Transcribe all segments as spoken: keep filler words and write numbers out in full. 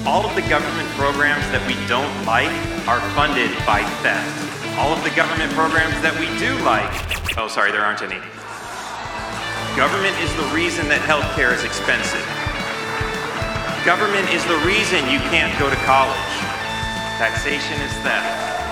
All of the government programs that we don't like are funded by theft. All of the government programs that we do like, oh, sorry, there aren't any. Government is the reason that healthcare is expensive. Government is the reason you can't go to college. Taxation is theft.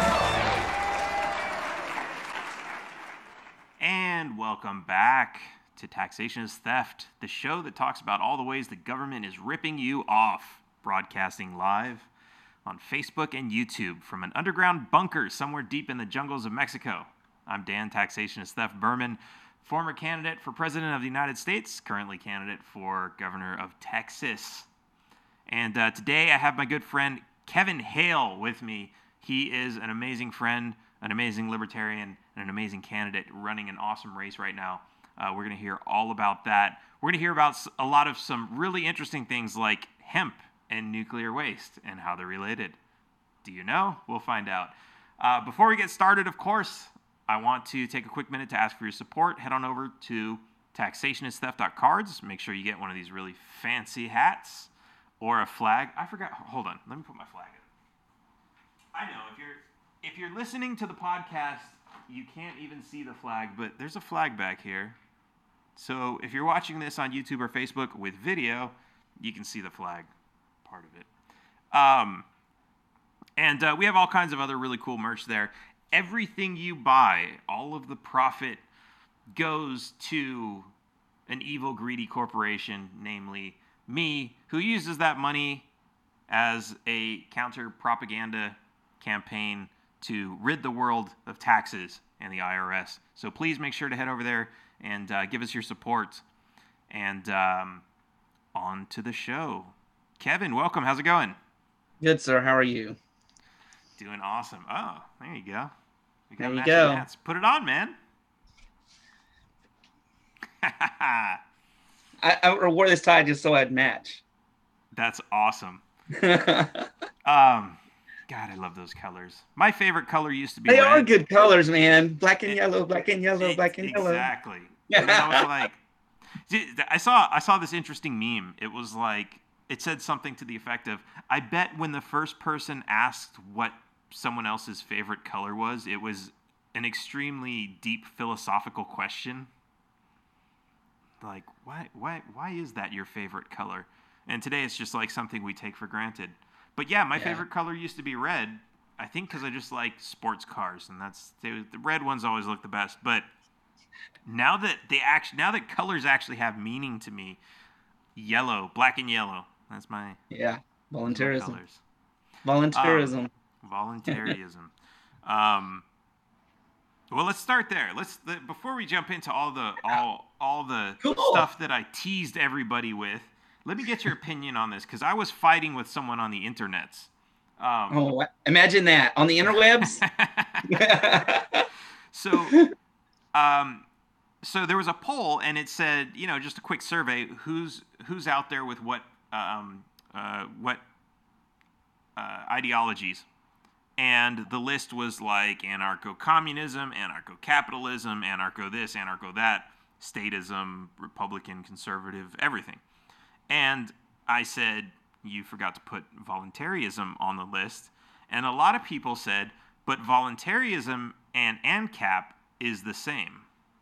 And welcome back to Taxation is Theft, the show that talks about all the ways the government is ripping you off. Broadcasting live on Facebook and YouTube from an underground bunker somewhere deep in the jungles of Mexico. I'm Dan, Taxation is Theft Berman, former candidate for President of the United States, currently candidate for Governor of Texas. And uh, today I have my good friend Kevin Hale with me. He is an amazing friend, an amazing libertarian, and an amazing candidate running an awesome race right now. Uh, we're going to hear all about that. We're going to hear about a lot of some really interesting things like hemp and nuclear waste and how they're related. Do you know? We'll find out. Uh, before we get started, of course, I want to take a quick minute to ask for your support. Head on over to taxation is theft dot cards. Make sure you get one of these really fancy hats or a flag. I forgot. Hold on. Let me put my flag in. I know if you're if you're listening to the podcast, you can't even see the flag, but there's a flag back here. So if you're watching this on YouTube or Facebook with video, you can see the flag part of it. Um, and uh, we have all kinds of other really cool merch there. Everything you buy, all of the profit goes to an evil, greedy corporation, namely me, who uses that money as a counter-propaganda campaign to rid the world of taxes and the I R S. So please make sure to head over there and uh, give us your support. And um, on to the show. Kevin, welcome. How's it going? Good, sir. How are you? Doing awesome. Oh, there you go. We got there you go. Hats. Put it on, man. I, I wore this tie just so I'd match. That's awesome. um, God, I love those colors. My favorite color used to be They red. are good colors, man. Black and it, yellow, black and yellow, it, black and exactly. yellow. Exactly. And then I was like, I saw I saw this interesting meme. It was like, it said something to the effect of, I bet when the first person asked what someone else's favorite color was, it was an extremely deep philosophical question. Like, why why why is that your favorite color? And today it's just like something we take for granted. But yeah, my yeah. favorite color used to be red. I think because I just like sports cars, and that's they, the red ones always look the best. But now that they actually now that colors actually have meaning to me, yellow, black and yellow. That's my yeah voluntarism. My colors. Voluntarism. Um, voluntarism. um, well, let's start there. Let's the, before we jump into all the all all the cool. stuff that I teased everybody with. Let me get your opinion on this because I was fighting with someone on the internets. Um, oh, imagine that on the interwebs. so, um, so there was a poll, and it said, you know, just a quick survey: who's who's out there with what um, uh, what uh, ideologies, and the list was like anarcho-communism, anarcho-capitalism, anarcho this, anarcho that, statism, Republican, conservative, everything. And I said, you forgot to put voluntarism on the list. And a lot of people said, but voluntarism and ANCAP is the same.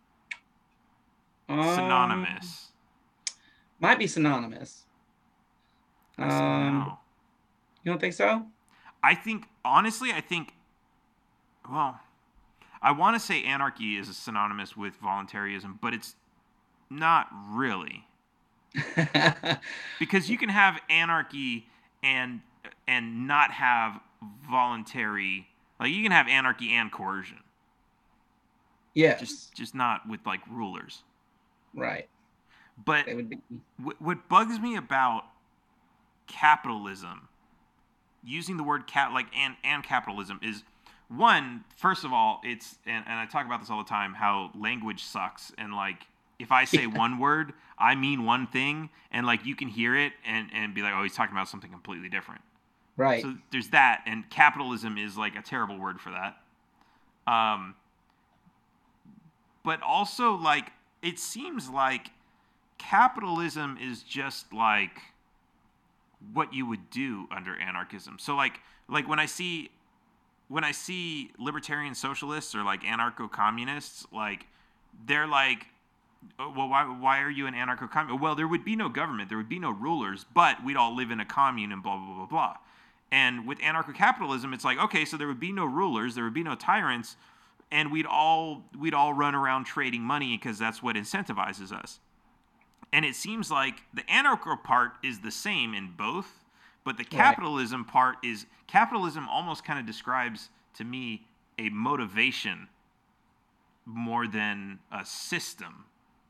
Um, synonymous. Might be synonymous. I said um, no. You don't think so? I think, honestly, I think, well, I want to say anarchy is synonymous with voluntarism, but it's not really. Because you can have anarchy and and not have voluntary, like you can have anarchy and coercion. Yes. Just just not with like rulers. Right. But They would be... what, what bugs me about capitalism, using the word cap like and and capitalism is, one, first of all, it's and, and I talk about this all the time, how language sucks, and like if I say one word, I mean one thing, and like you can hear it and, and be like, oh, he's talking about something completely different. Right. So there's that, and capitalism is like a terrible word for that. Um, but also like it seems like capitalism is just like what you would do under anarchism. So like like when I see when I see libertarian socialists or like anarcho-communists, like they're like, oh, well, why why are you an anarcho-communist? Well, there would be no government, there would be no rulers, but we'd all live in a commune and blah blah blah blah. And with anarcho-capitalism, it's like, okay, so there would be no rulers, there would be no tyrants, and we'd all we'd all run around trading money because that's what incentivizes us. And it seems like the anarcho part is the same in both, but the capitalism right. part is capitalism almost kind of describes to me a motivation more than a system.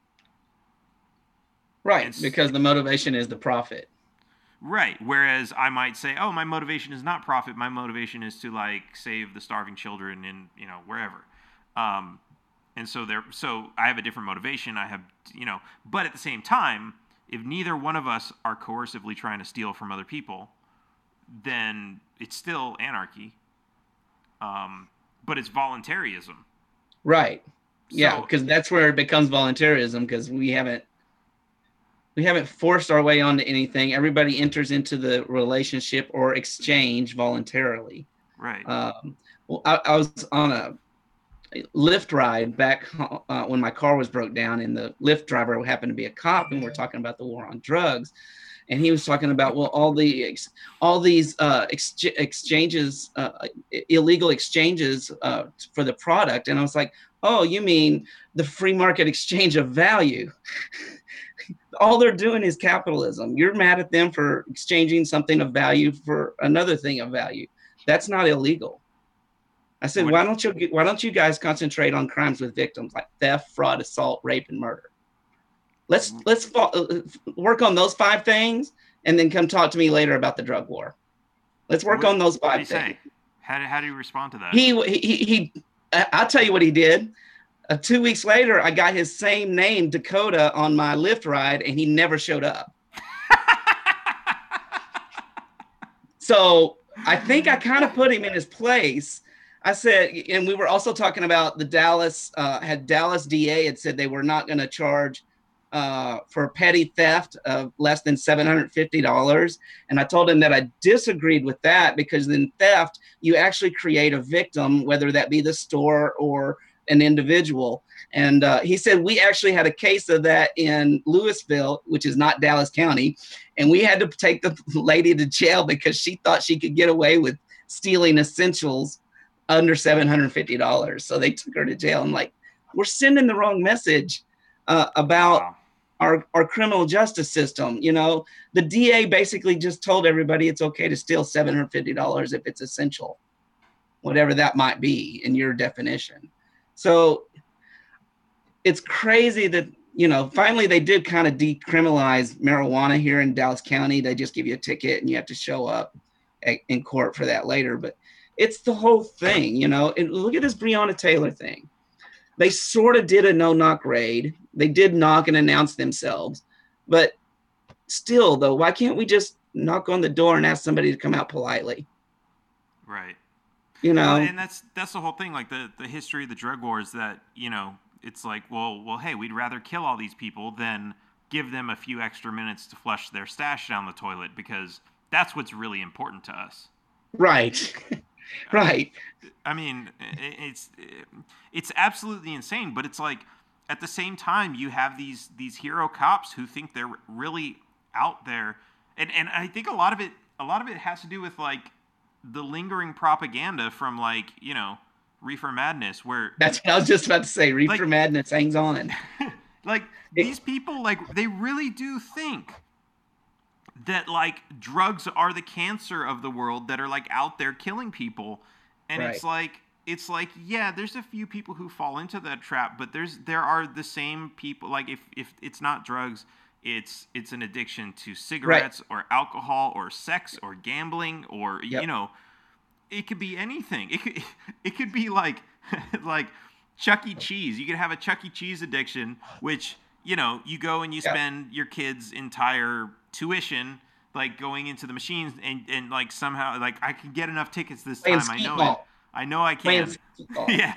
Right, it's, because the motivation is the profit. Right, whereas I might say, oh, my motivation is not profit. My motivation is to like save the starving children in, you know, wherever. Um, and so there, so I have a different motivation. I have, you know, but at the same time, if neither one of us are coercively trying to steal from other people, then it's still anarchy. Um, but it's voluntarism. Right. Yeah, because so, that's where it becomes voluntarism, because we haven't we haven't forced our way onto anything. Everybody enters into the relationship or exchange voluntarily. Right. Um, well, I, I was on a Lyft ride back uh, when my car was broke down, and the Lyft driver happened to be a cop, and we're talking about the war on drugs, and he was talking about, well, all the ex- all these uh, ex- exchanges, uh, illegal exchanges uh, for the product, and I was like, oh, you mean the free market exchange of value? All they're doing is capitalism. You're mad at them for exchanging something of value for another thing of value. That's not illegal. I said, why don't you why don't you guys concentrate on crimes with victims like theft, fraud, assault, rape, and murder? Let's let's fo- work on those five things, and then come talk to me later about the drug war. Let's work what, on those five what do you things. Say? How do, how do you respond to that? He he he. I'll tell you what he did. Uh, two weeks later, I got his same name, Dakota, on my Lyft ride, and he never showed up. So I think I kind of put him in his place. I said, and we were also talking about the Dallas, uh, had Dallas D A had said they were not going to charge uh, for petty theft of less than seven hundred fifty dollars. And I told him that I disagreed with that, because in theft, you actually create a victim, whether that be the store or an individual. And uh, he said, we actually had a case of that in Louisville, which is not Dallas County. And we had to take the lady to jail because she thought she could get away with stealing essentials under seven hundred fifty dollars. So they took her to jail. I'm like, we're sending the wrong message uh, about wow. our, our criminal justice system. You know, the D A basically just told everybody it's okay to steal seven hundred fifty dollars if it's essential, whatever that might be in your definition. So it's crazy that, you know, finally they did kind of decriminalize marijuana here in Dallas County. They just give you a ticket and you have to show up at, in court for that later. But it's the whole thing, you know. And look at this Breonna Taylor thing. They sort of did a no-knock raid. They did knock and announce themselves. But still, though, why can't we just knock on the door and ask somebody to come out politely? Right. You know, well, and that's that's the whole thing. Like the, the history of the drug wars, that, you know, it's like, well, well, hey, we'd rather kill all these people than give them a few extra minutes to flush their stash down the toilet, because that's what's really important to us. Right. Right. I mean, it's it's absolutely insane, but it's like at the same time you have these these hero cops who think they're really out there, and and I think a lot of it a lot of it has to do with like the lingering propaganda from, like, you know, Reefer Madness, where that's what I was just about to say. Reefer like, Madness hangs on. Like these people, like they really do think that like drugs are the cancer of the world that are like out there killing people. And right. it's like, it's like, yeah, there's a few people who fall into that trap, but there's, there are the same people. Like if, if it's not drugs, it's, it's an addiction to cigarettes right. or alcohol or sex or gambling or, yep. you know, it could be anything. It could, it could be like, like Chuck E. Cheese. You could have a Chuck E. Cheese addiction, which, you know, you go and you yep. spend your kid's entire tuition like going into the machines, and, and like somehow like I can get enough tickets this Playing time. I know ball. it. I know I can. Yeah.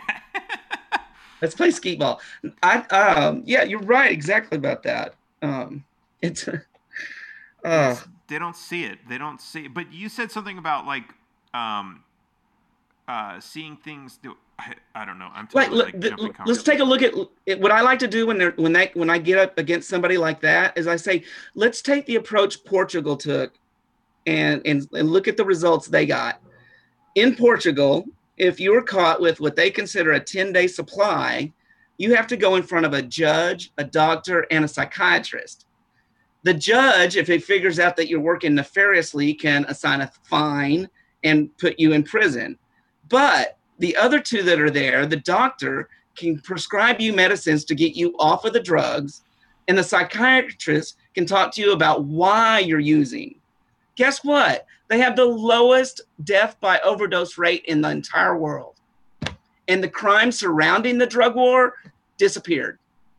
Let's play skeet ball. I um yeah, you're right exactly about that. Um it's uh they don't see it. They don't see. But you said something about like um, uh, seeing things. Do, I, I don't know. I'm totally, like, like, the, jumping let's take a look at it. What I like to do when they're when they when I get up against somebody like that is I say, let's take the approach Portugal took, and and and look at the results they got. In Portugal, if you were caught with what they consider a ten-day supply, you have to go in front of a judge, a doctor, and a psychiatrist. The judge, if he figures out that you're working nefariously, can assign a fine and put you in prison. But the other two that are there, the doctor can prescribe you medicines to get you off of the drugs, and the psychiatrist can talk to you about why you're using. Guess what? They have the lowest death by overdose rate in the entire world. And the crime surrounding the drug war disappeared.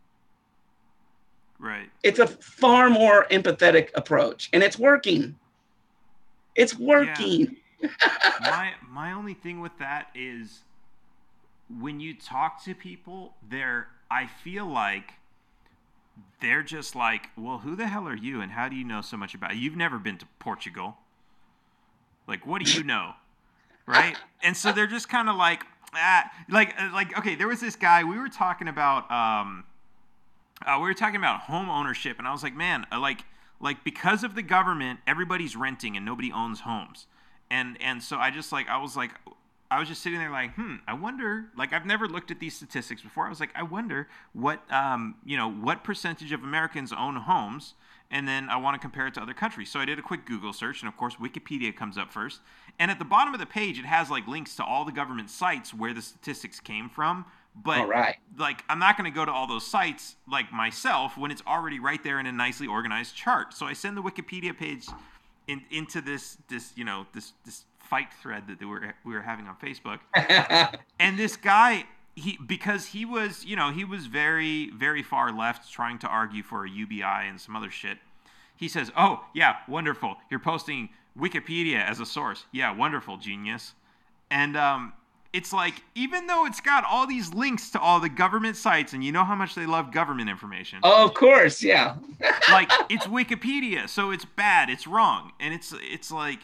Right. It's a far more empathetic approach, and it's working. It's working. Yeah. my my only thing with that is when you talk to people, they're I feel like they're just like, well, who the hell are you, and how do you know so much about it? You've never been to Portugal. Like, what do you know, right? And so they're just kind of like, ah, like, like, okay, there was this guy we were talking about. Um, uh, we were talking about home ownership, and I was like, man, like, like because of the government, everybody's renting and nobody owns homes, and and so I just like, I was like. I was just sitting there like, hmm, I wonder, like, I've never looked at these statistics before. I was like, I wonder what, um, you know, what percentage of Americans own homes, and then I want to compare it to other countries. So I did a quick Google search, and of course, Wikipedia comes up first. And at the bottom of the page, it has, like, links to all the government sites where the statistics came from. But, all right. like, I'm not going to go to all those sites, like, myself, when it's already right there in a nicely organized chart. So I send the Wikipedia page in, into this, this, you know, this, this, fight thread that they were we were having on Facebook. And this guy, he because he was, you know, he was very, very far left trying to argue for a U B I and some other shit. He says, oh, yeah, wonderful. You're posting Wikipedia as a source. Yeah, wonderful, genius. And um, it's like, even though it's got all these links to all the government sites, and you know how much they love government information. Oh, of course, yeah. Like, it's Wikipedia, so it's bad, it's wrong. And it's it's like,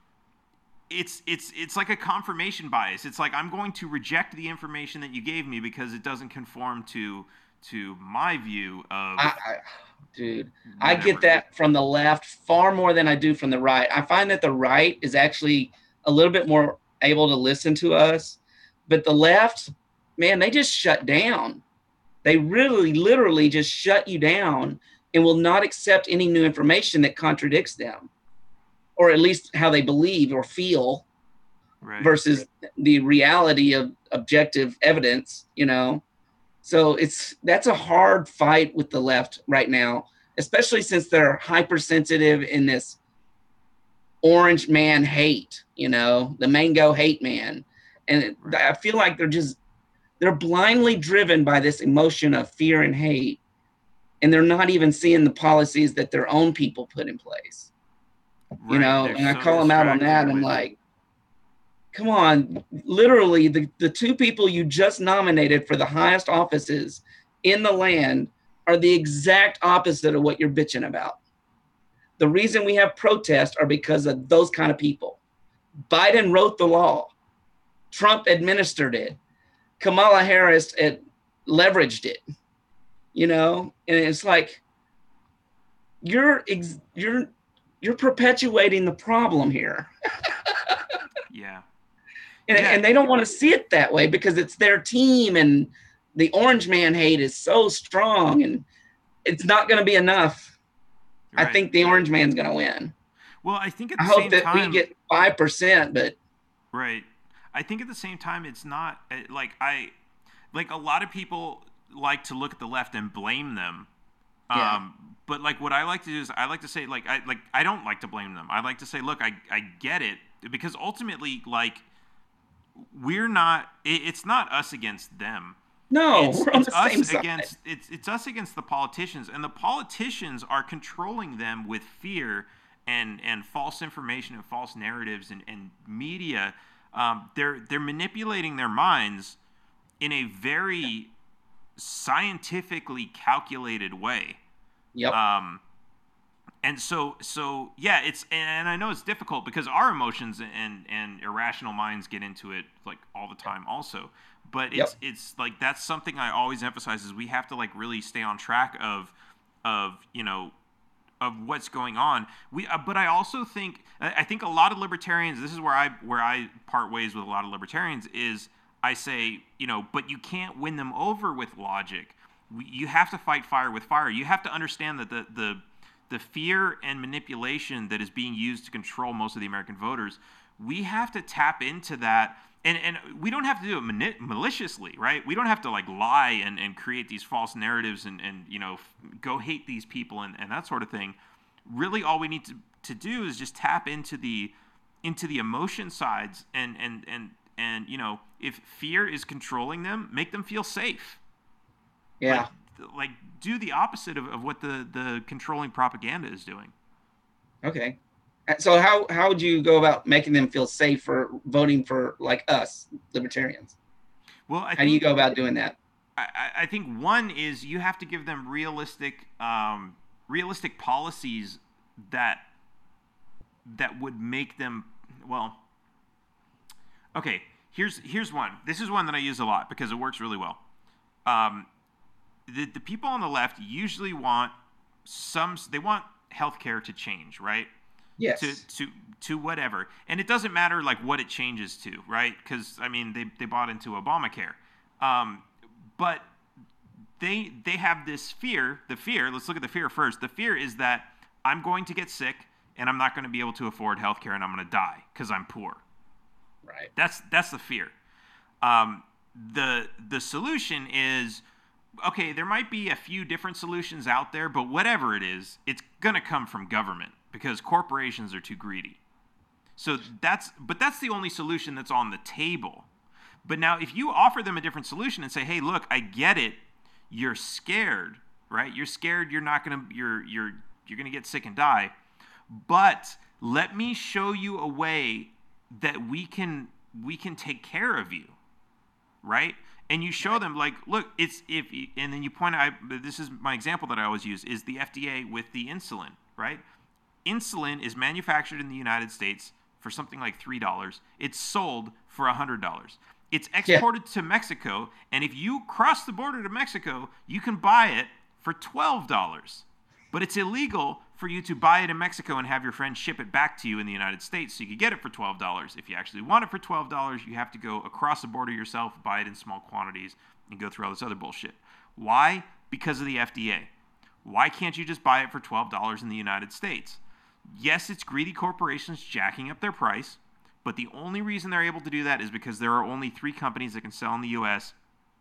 It's it's it's like a confirmation bias. It's like I'm going to reject the information that you gave me because it doesn't conform to to my view of. I, I, dude, whatever. I get that from the left far more than I do from the right. I find that the right is actually a little bit more able to listen to us, but the left, man, they just shut down. They really, literally just shut you down and will not accept any new information that contradicts them. Or at least how they believe or feel, right, versus the reality of objective evidence, you know? So it's that's a hard fight with the left right now, especially since they're hypersensitive in this orange man hate, you know, the mango hate man. And right. I feel like they're just, they're blindly driven by this emotion of fear and hate. And they're not even seeing the policies that their own people put in place. Right, you know, and I so call them out on that. And I'm like, come on, literally the, the two people you just nominated for the highest offices in the land are the exact opposite of what you're bitching about. The reason we have protests are because of those kind of people. Biden wrote the law. Trump administered it. Kamala Harris it, leveraged it, you know, and it's like, you're, you're, You're perpetuating the problem here. Yeah. And, yeah. and they don't want to see it that way because it's their team and the orange man hate is so strong and it's not going to be enough. Right. I think the orange man's going to win. Well, I think at the I same hope that time, we get five percent, but. Right. I think at the same time, it's not like I, like a lot of people like to look at the left and blame them. Yeah. Um, but like what I like to do is I like to say like I like I don't like to blame them. I like to say, look, I, I get it because ultimately like we're not it, it's not us against them. No, it's, we're on it's the us same side. against it's it's us against the politicians, and the politicians are controlling them with fear and and false information and false narratives and, and media. Um, they're they're manipulating their minds in a very scientifically calculated way. Yep. Um, And so, so yeah, it's, and I know it's difficult because our emotions and, and irrational minds get into it like all the time also. But it's, Yep. it's like, that's something I always emphasize is we have to like really stay on track of, of, you know, of what's going on. We, uh, but I also think, I think a lot of libertarians, this is where I, where I part ways with a lot of libertarians is I say, you know, but you can't win them over with logic. We, you have to fight fire with fire. You have to understand that the, the, the fear and manipulation that is being used to control most of the American voters, we have to tap into that. And and we don't have to do it mani- maliciously, right? We don't have to like lie and, and create these false narratives and, and you know, f- go hate these people and, and that sort of thing. Really all we need to, to do is just tap into the into the emotion sides and, and, and, and, you know, if fear is controlling them, make them feel safe. Yeah. Like, like do the opposite of, of what the, the controlling propaganda is doing. Okay. So how, how would you go about making them feel safe for voting for like us libertarians? Well, I how think, do you go about doing that? I, I think one is you have to give them realistic, um, realistic policies that that would make them well. Okay, here's here's one. This is one that I use a lot because it works really well. Um, the the people on the left usually want some. They want healthcare to change, right? Yes. To to to whatever, and it doesn't matter like what it changes to, right? Because I mean, they they bought into Obamacare, um, but they they have this fear. The fear. Let's look at the fear first. The fear is that I'm going to get sick and I'm not going to be able to afford healthcare and I'm going to die because I'm poor. Right. That's that's the fear. Um, the the solution is, okay, there might be a few different solutions out there, but whatever it is, it's going to come from government because corporations are too greedy. So that's, but that's the only solution that's on the table. But now if you offer them a different solution and say, hey, look, I get it. You're scared, right? You're scared you're not going to, you're, you're, you're going to get sick and die. But let me show you a way that we can, we can take care of you, right? And you show them like, look, it's if, and then you point out, this is my example that I always use, is the F D A with the insulin, right? Insulin is manufactured in the United States for something like three dollars. It's sold for one hundred dollars. It's exported yeah. to Mexico, and if you cross the border to Mexico, you can buy it for twelve dollars. But it's illegal for you to buy it in Mexico and have your friend ship it back to you in the United States so you could get it for twelve dollars. If you actually want it for twelve dollars, you have to go across the border yourself, buy it in small quantities, and go through all this other bullshit. Why? Because of the F D A. Why can't you just buy it for twelve dollars in the United States? Yes, it's greedy corporations jacking up their price, but the only reason they're able to do that is because there are only three companies that can sell in the U S,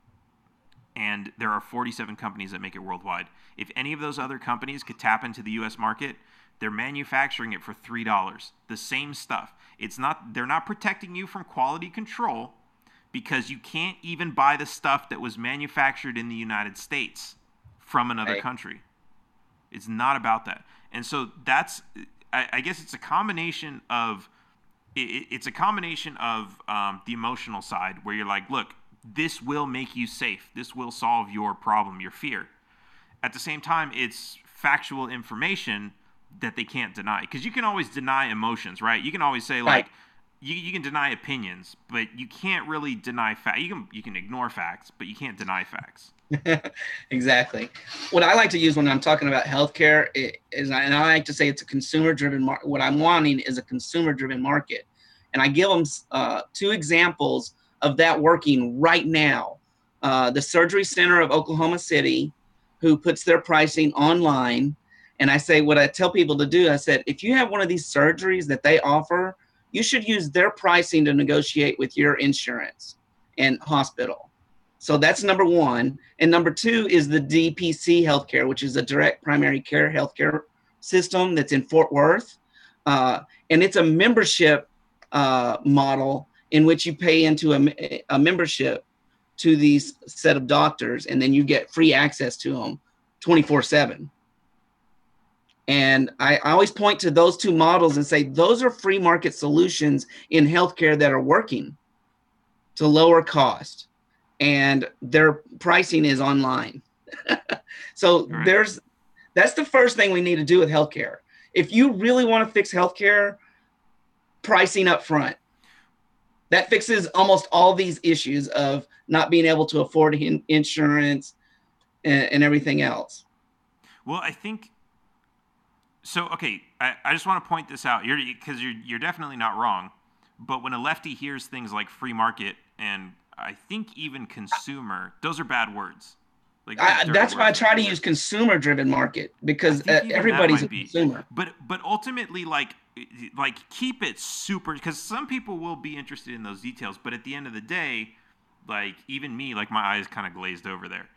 and there are forty-seven companies that make it worldwide. If any of those other companies could tap into the U S market, they're manufacturing it for three dollars. The same stuff. It's not, they're not protecting you from quality control because you can't even buy the stuff that was manufactured in the United States from another right. country. It's not about that. And so that's, I, I guess it's a combination of, it, it's a combination of um, the emotional side where you're like, look, this will make you safe. This will solve your problem, your fear. At the same time, it's factual information that they can't deny. Because you can always deny emotions, right? You can always say, like, right. you, you can deny opinions, but you can't really deny facts. You can, you can ignore facts, but you can't deny facts. Exactly. What I like to use when I'm talking about healthcare is, and I like to say it's a consumer-driven market. What I'm wanting is a consumer-driven market. And I give them uh, two examples of that working right now. Uh, the Surgery Center of Oklahoma City, who puts their pricing online. And I say, what I tell people to do, I said, if you have one of these surgeries that they offer, you should use their pricing to negotiate with your insurance and hospital. So that's number one. And number two is the D P C healthcare, which is a direct primary care healthcare system that's in Fort Worth. Uh, and it's a membership uh, model in which you pay into a, a membership to these set of doctors, and then you get free access to them twenty-four seven. And I, I always point to those two models and say, those are free market solutions in healthcare that are working to lower cost. And their pricing is online. So right. there's, that's the first thing we need to do with healthcare. if you really want to fix healthcare, pricing up front. That fixes almost all these issues of not being able to afford in- insurance and, and everything else. Well, I think so. Okay, I, I just want to point this out. You're because you're you're definitely not wrong. But when a lefty hears things like free market and I think even consumer, those are bad words. Like I, that's why I try to use consumer-driven market because uh, everybody's a consumer. But but ultimately, like like keep it super, because some people will be interested in those details. But at the end of the day, like even me, like my eyes kind of glazed over there.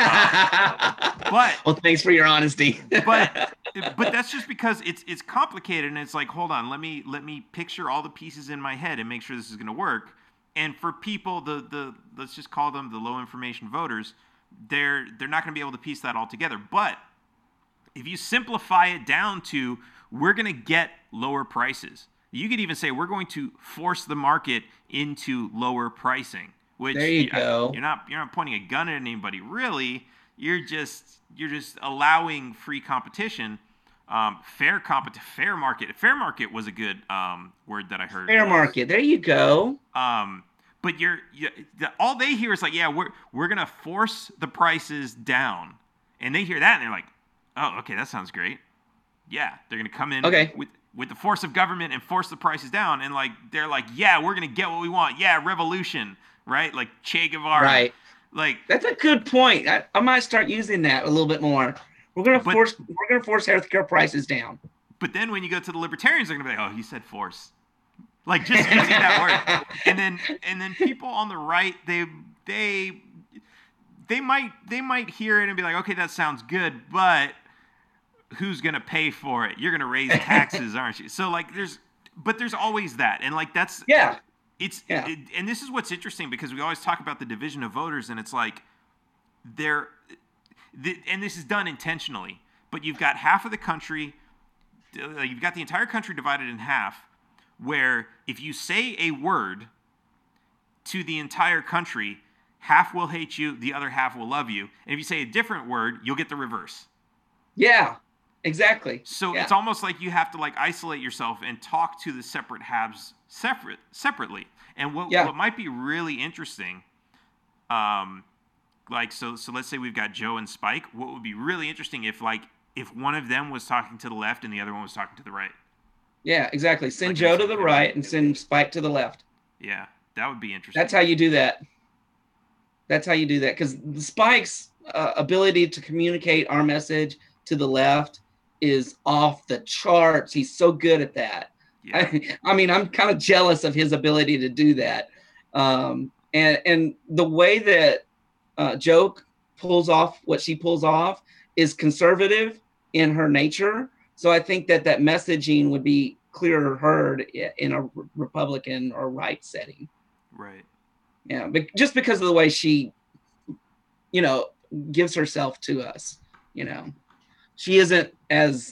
Uh, but well, thanks for your honesty. but but that's just because it's it's complicated, and it's like, hold on, let me let me picture all the pieces in my head and make sure this is going to work. And for people, the the let's just call them the low information voters, they're they're not going to be able to piece that all together. But if you simplify it down to we're going to get lower prices, you could even say we're going to force the market into lower pricing. Which there you, you go. You're not you're not pointing a gun at anybody really. You're just you're just allowing free competition, um, fair compet fair market. Fair market was a good um, word that I heard. Fair market. There you go. Um, but you're you, all they hear is like, yeah, we're we're gonna force the prices down, and they hear that and they're like, oh, okay, that sounds great. Yeah, they're gonna come in okay. with with the force of government and force the prices down, and like they're like, yeah, we're gonna get what we want. Yeah, revolution. Right, like Che Guevara. Right, like that's a good point. I, I might start using that a little bit more. We're gonna but, force we're gonna force healthcare prices down. But then when you go to the libertarians, they're gonna be like, "Oh, he said force," like just using that word. And then and then people on the right, they they they might they might hear it and be like, "Okay, that sounds good," but who's gonna pay for it? You're gonna raise taxes, aren't you? So like, there's but there's always that, and like that's yeah. It's yeah. it, and this is what's interesting because we always talk about the division of voters, and it's like they're the, and this is done intentionally. But you've got half of the country, uh, you've got the entire country divided in half, where if you say a word to the entire country, half will hate you, the other half will love you, and if you say a different word, you'll get the reverse. Yeah, exactly. So yeah. it's almost like you have to like isolate yourself and talk to the separate halves separate separately. And what yeah. what might be really interesting, um, like so so let's say we've got Joe and Spike. What would be really interesting if like if one of them was talking to the left and the other one was talking to the right. Yeah, exactly. Send like Joe to the right and send Spike to the left. Yeah, that would be interesting. That's how you do that. That's how you do that because Spike's uh, ability to communicate our message to the left is off the charts. He's so good at that. Yeah. I, I mean, I'm kind of jealous of his ability to do that. Um, and, and the way that uh, Joe pulls off what she pulls off is conservative in her nature. So I think that that messaging would be clearer heard in a Republican or right setting. Right. Yeah. But just because of the way she, you know, gives herself to us, you know, she isn't as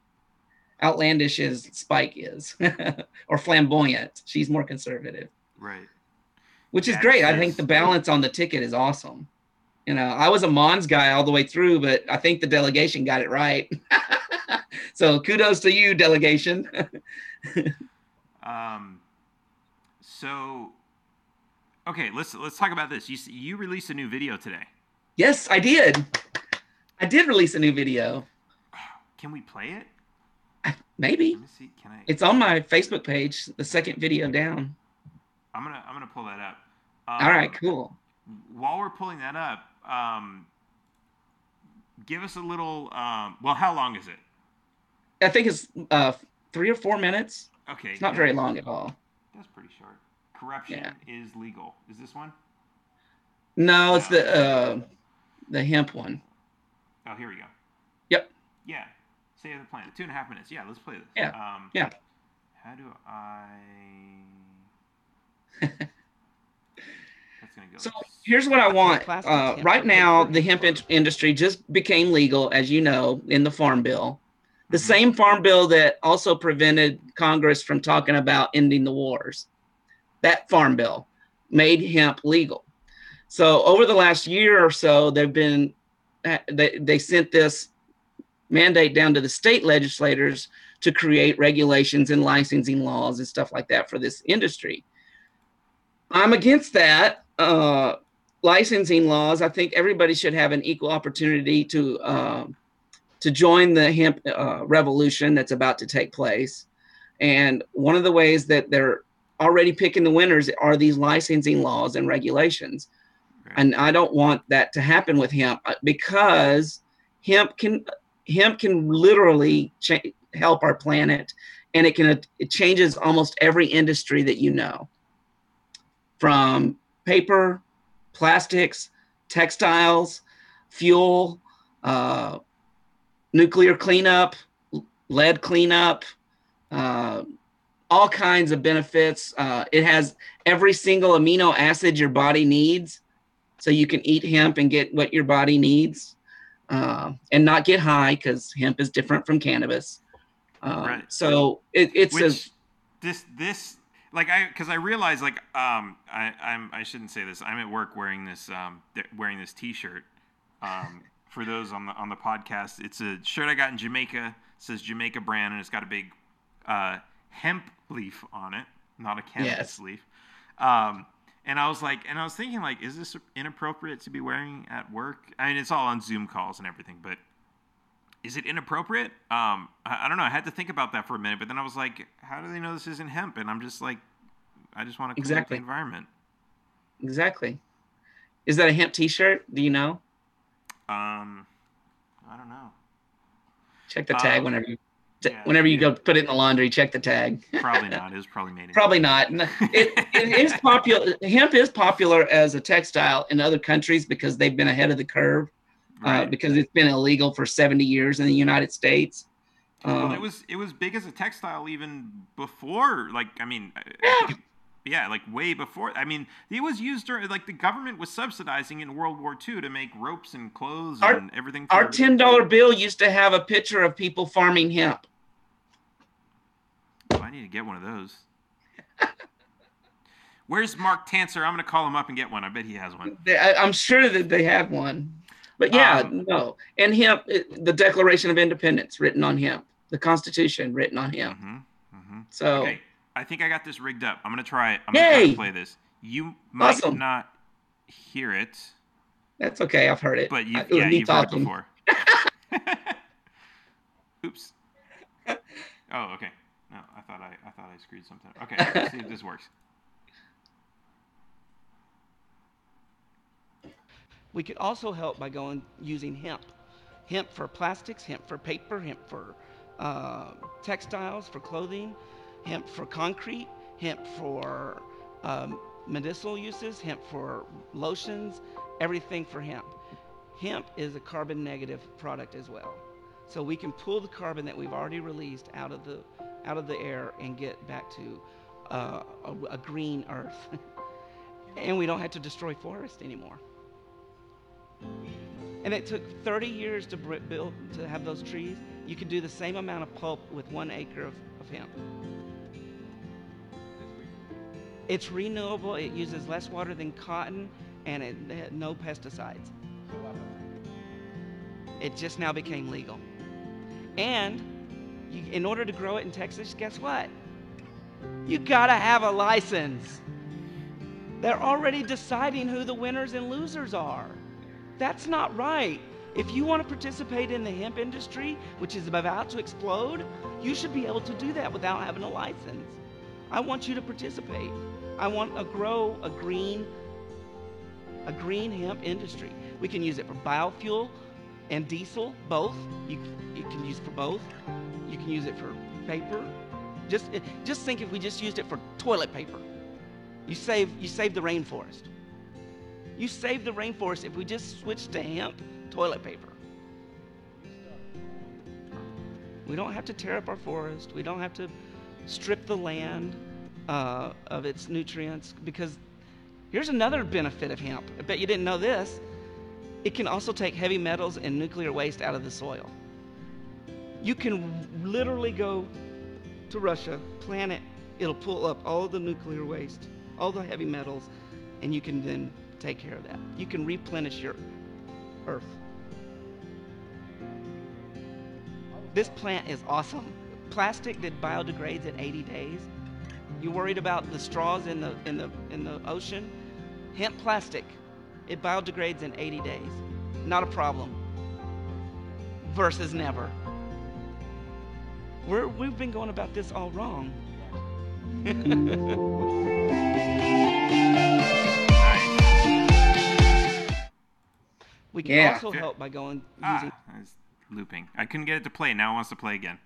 outlandish as Spike is or flamboyant. She's more conservative. Right. Which yeah, is great. I think the balance on the ticket is awesome. You know, I was a Mons guy all the way through, but I think the delegation got it right. So kudos to you, delegation. um, so, okay, let's let's talk about this. You you released a new video today. Yes, I did. I did release a new video. Can we play it? Maybe. Let me see. Can I? It's on my Facebook page. The second video down. I'm gonna I'm gonna pull that up. Um, All right, cool. While we're pulling that up, um, give us a little. Um, well, how long is it? I think it's uh, three or four minutes. Okay. It's not very long at all. That's pretty short. Corruption yeah. is legal. Is this one? No, it's no. the uh, the hemp one. Oh, here we go. Yep. Yeah. Save the planet. Two and a half minutes. Yeah, let's play this. Yeah. Um, yeah. How do I? That's gonna go. So here's what I want. Uh, right now, the hemp in- industry just became legal, as you know, in the Farm Bill. The mm-hmm. same Farm Bill that also prevented Congress from talking about ending the wars. That Farm Bill made hemp legal. So over the last year or so, they've been they they sent this mandate down to the state legislators to create regulations and licensing laws and stuff like that for this industry. I'm against that. Uh, licensing laws, I think everybody should have an equal opportunity to uh, to join the hemp uh, revolution that's about to take place. And one of the ways that they're already picking the winners are these licensing laws and regulations. Right. And I don't want that to happen with hemp, because hemp can hemp can literally cha- help our planet, and it can it changes almost every industry that you know, from paper, plastics, textiles, fuel, uh, nuclear cleanup, lead cleanup, uh, all kinds of benefits. Uh, it has every single amino acid your body needs, so you can eat hemp and get what your body needs, uh, and not get high, because hemp is different from cannabis. Uh, right. So it, it's Which, a this this like I because I realize like um I I'm I shouldn't say this. I'm at work wearing this um wearing this T-shirt. Um, for those on the on the podcast, it's a shirt I got in Jamaica. It says Jamaica brand, and it's got a big uh, hemp leaf on it, not a cannabis yes. leaf. Um, and I was like, and I was thinking, like, is this inappropriate to be wearing at work? I mean, it's all on Zoom calls and everything, but is it inappropriate? Um, I, I don't know. I had to think about that for a minute, but then I was like, how do they know this isn't hemp? And I'm just like, I just want to clean exactly. up the environment. Exactly. Is that a hemp T-shirt? Do you know? Um, I don't know. Check the tag um, whenever you yeah, whenever you yeah. go put it in the laundry. Check the tag. Probably not. It was probably made. In probably not. It, it is popular. Hemp is popular as a textile in other countries because they've been ahead of the curve. Right. Uh, because it's been illegal for seventy years in the United States. Well, um, it was it was big as a textile even before. Like I mean, yeah. I think it, Yeah, like way before. I mean, it was used during, like the government was subsidizing in World War Two to make ropes and clothes our, and everything. Our ten dollar bill used to have a picture of people farming hemp. Oh, I need to get one of those. Where's Mark Tanzer? I'm going to call him up and get one. I bet he has one. I, I'm sure that they have one. But yeah, um, no. And hemp, it, the Declaration of Independence written on hemp. The Constitution written on hemp. Mm-hmm, mm-hmm. So. Okay. I think I got this rigged up. I'm going to try it. I'm going to try to play this. You might awesome. not hear it. That's okay. I've heard it. But you, yeah, you've talking. heard it before. Oops. Oh, okay. No, I thought I, I thought I screwed something. Okay, let's see if this works. We could also help by going using hemp. Hemp for plastics, hemp for paper, hemp for uh, textiles, for clothing. Hemp for concrete, hemp for um, medicinal uses, hemp for lotions, everything for hemp. Hemp is a carbon negative product as well. So we can pull the carbon that we've already released out of the out of the air and get back to uh, a, a green earth. And we don't have to destroy forest anymore. And it took thirty years to build to have those trees. You could do the same amount of pulp with one acre of, of hemp. It's renewable, it uses less water than cotton, and it had no pesticides. It just now became legal. And you, in order to grow it in Texas, guess what? You gotta have a license. They're already deciding who the winners and losers are. That's not right. If you want to participate in the hemp industry, which is about to explode, you should be able to do that without having a license. I want you to participate. I want to grow a green, a green hemp industry. We can use it for biofuel and diesel, both. You, you can use it for both. You can use it for paper. Just, just think if we just used it for toilet paper. You save, you save the rainforest. You save the rainforest if we just switch to hemp toilet paper. We don't have to tear up our forest. We don't have to strip the land uh, of its nutrients, because here's another benefit of hemp. I bet you didn't know this. It can also take heavy metals and nuclear waste out of the soil. You can literally go to Russia, plant it, it'll pull up all the nuclear waste, all the heavy metals, and you can then take care of that. You can replenish your earth. This plant is awesome. plastic that biodegrades in eighty days? You worried about the straws in the in the in the ocean? Hemp plastic, it biodegrades in eighty days. Not a problem. Versus never. We're, we've been going about this all wrong. We can yeah. also help by going using. Ah, it's looping. I couldn't get it to play. Now it wants to play again.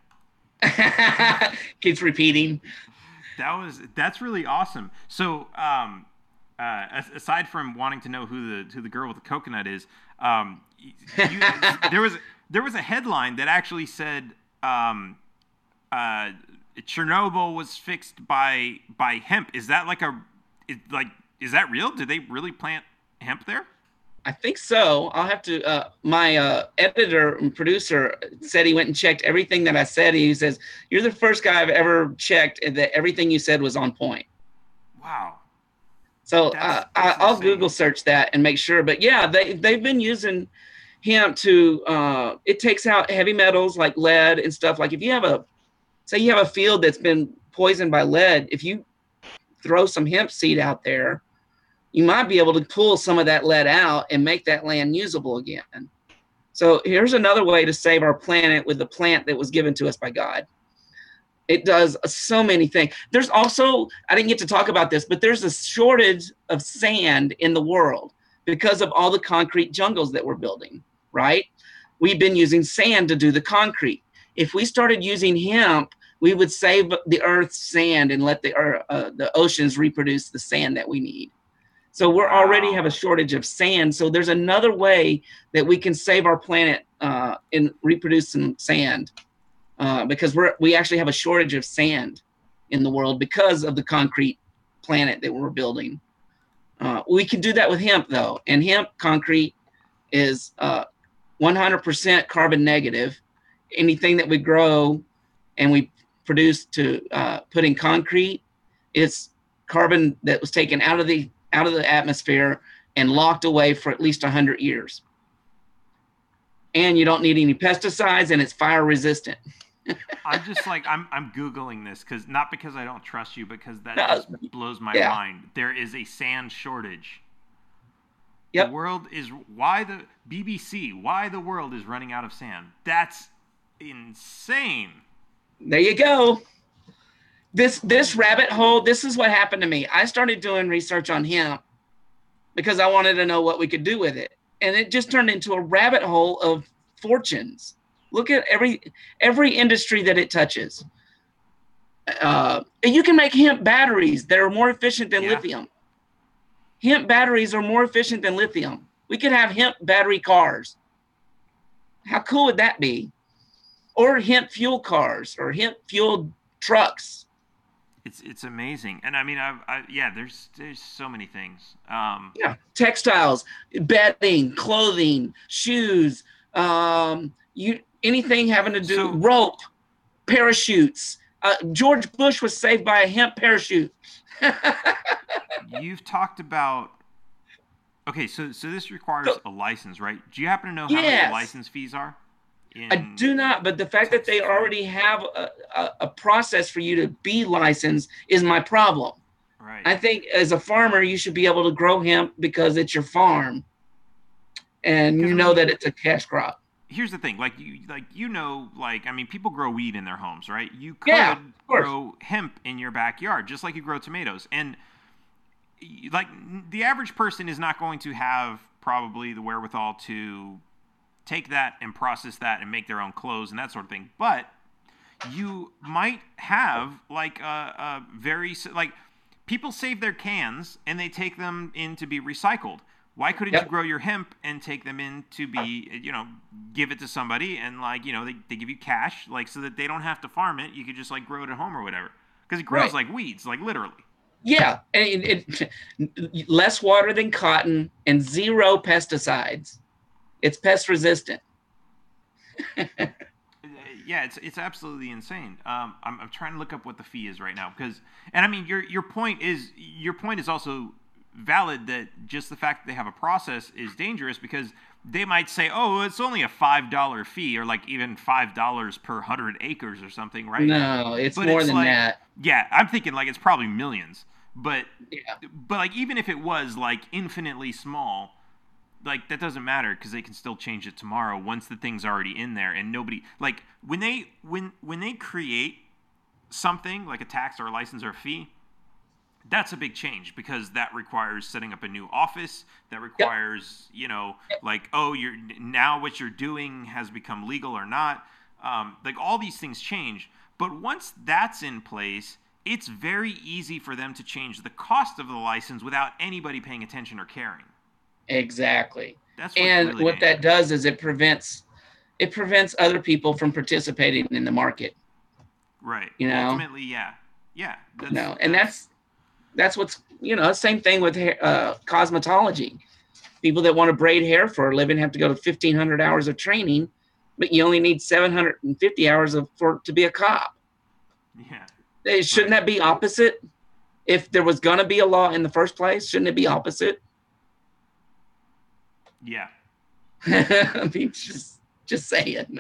Keeps repeating. That was that's really awesome. So, um, uh, aside from wanting to know who the who the girl with the coconut is, um, you, there was there was a headline that actually said um, uh, Chernobyl was fixed by by hemp. Is that like a is, like is that real? Did they really plant hemp there? I think so. I'll have to. Uh, my uh, editor and producer said he went and checked everything that I said. He says, "You're the first guy I've ever checked, and that everything you said was on point." Wow. So that's, uh, that's I, I'll Google search that and make sure. But yeah, they they've been using hemp to. Uh, it takes out heavy metals like lead and stuff. Like if you have a, say you have a field that's been poisoned by lead, if you throw some hemp seed out there, you might be able to pull some of that lead out and make that land usable again. So here's another way to save our planet with the plant that was given to us by God. It does so many things. There's also, I didn't get to talk about this, but there's a shortage of sand in the world because of all the concrete jungles that we're building, right? We've been using sand to do the concrete. If we started using hemp, we would save the earth's sand and let the, uh, the oceans reproduce the sand that we need. So we already have a shortage of sand. So there's another way that we can save our planet uh, and reproduce some sand uh, because we're we actually have a shortage of sand in the world because of the concrete planet that we're building. Uh, we can do that with hemp though, and hemp concrete is uh, one hundred percent carbon negative. Anything that we grow and we produce to uh, put in concrete, it's carbon that was taken out of the out of the atmosphere and locked away for at least one hundred years. And you don't need any pesticides, and it's fire resistant. I'm just like, I'm I'm Googling this, because not because I don't trust you, because that just blows my yeah. mind. There is a sand shortage. Yep. The world is, why the, B B C, why the world is running out of sand. That's insane. There you go. This this rabbit hole, this is what happened to me. I started doing research on hemp because I wanted to know what we could do with it. And it just turned into a rabbit hole of fortunes. Look at every every industry that it touches. Uh, and you can make hemp batteries that are more efficient than yeah. lithium. Hemp batteries are more efficient than lithium. We could have hemp battery cars. How cool would that be? Or hemp fuel cars or hemp fueled trucks. It's it's amazing, and I mean, I, I yeah, there's there's so many things. Um, yeah, textiles, bedding, clothing, shoes, um, you anything having to do so, rope, parachutes. Uh, George Bush was saved by a hemp parachute. You've talked about. Okay, so so this requires so, a license, right? Do you happen to know how yes. much the license fees are? I do not, but the fact that they already have a, a, a process for you to be licensed is my problem. Right. I think as a farmer, you should be able to grow hemp because it's your farm, and you know that it's a cash crop. Here's the thing, like you, like you know, like I mean, people grow weed in their homes, right? You could yeah, grow hemp in your backyard, just like you grow tomatoes, and like the average person is not going to have probably the wherewithal to take that and process that and make their own clothes and that sort of thing. But you might have like a, a very, like people save their cans and they take them in to be recycled. Why couldn't yep. you grow your hemp and take them in to be, you know, give it to somebody and like, you know, they, they give you cash, like so that they don't have to farm it. You could just like grow it at home or whatever. Because it grows right. like weeds, like literally. Yeah. And it, it, less water than cotton and zero pesticides. It's pest resistant. Yeah, it's it's absolutely insane. Um, I'm I'm trying to look up what the fee is right now because, and I mean your your point is your point is also valid that just the fact that they have a process is dangerous, because they might say, oh, it's only a five dollar fee, or like even five dollars per hundred acres or something, right? No, it's but more it's than like, that. Yeah, I'm thinking like it's probably millions. But Yeah. but like even if it was like infinitely small, like that doesn't matter, because they can still change it tomorrow once the thing's already in there, and nobody like when they when when they create something like a tax or a license or a fee, that's a big change, because that requires setting up a new office. That requires, yep. you know, like, oh, you're now what you're doing has become legal or not. Um, like all these things change. But once that's in place, it's very easy for them to change the cost of the license without anybody paying attention or caring. Exactly. That's and really what dangerous. that does is it prevents it prevents other people from participating in the market. Right. You know? Ultimately, yeah. Yeah. That's, no, and that's, that's what's, you know, same thing with uh, cosmetology. People that want to braid hair for a living have to go to fifteen hundred hours of training, but you only need seven hundred fifty hours of for to be a cop. Yeah. Hey, shouldn't right. that be opposite? If there was going to be a law in the first place, shouldn't it be opposite? Yeah. I mean, just, just saying.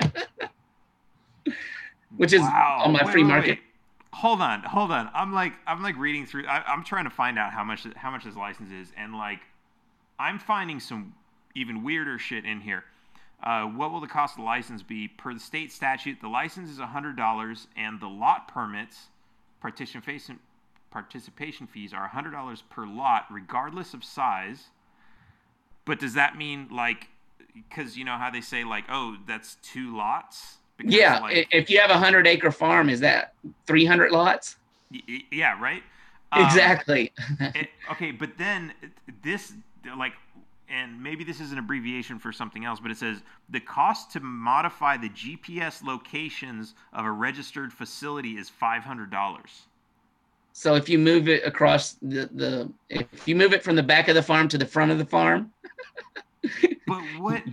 Which is wow. on my wait, free wait, market. Wait. Hold on, hold on. I'm like, I'm like reading through. I, I'm trying to find out how much, how much this license is, and like, I'm finding some even weirder shit in here. Uh, what will the cost of the license be per the state statute? The license is a hundred dollars, and the lot permits, participation participation fees are a hundred dollars per lot, regardless of size. But does that mean like, because you know how they say like, oh, that's two lots? Because, yeah, like, if you have a hundred acre farm, is that three hundred lots? Y- yeah, right. Um, exactly. it, okay, but then this, like, and maybe this is an abbreviation for something else, but it says the cost to modify the G P S locations of a registered facility is five hundred dollars. So if you move it across the, the if you move it from the back of the farm to the front of the farm. But what?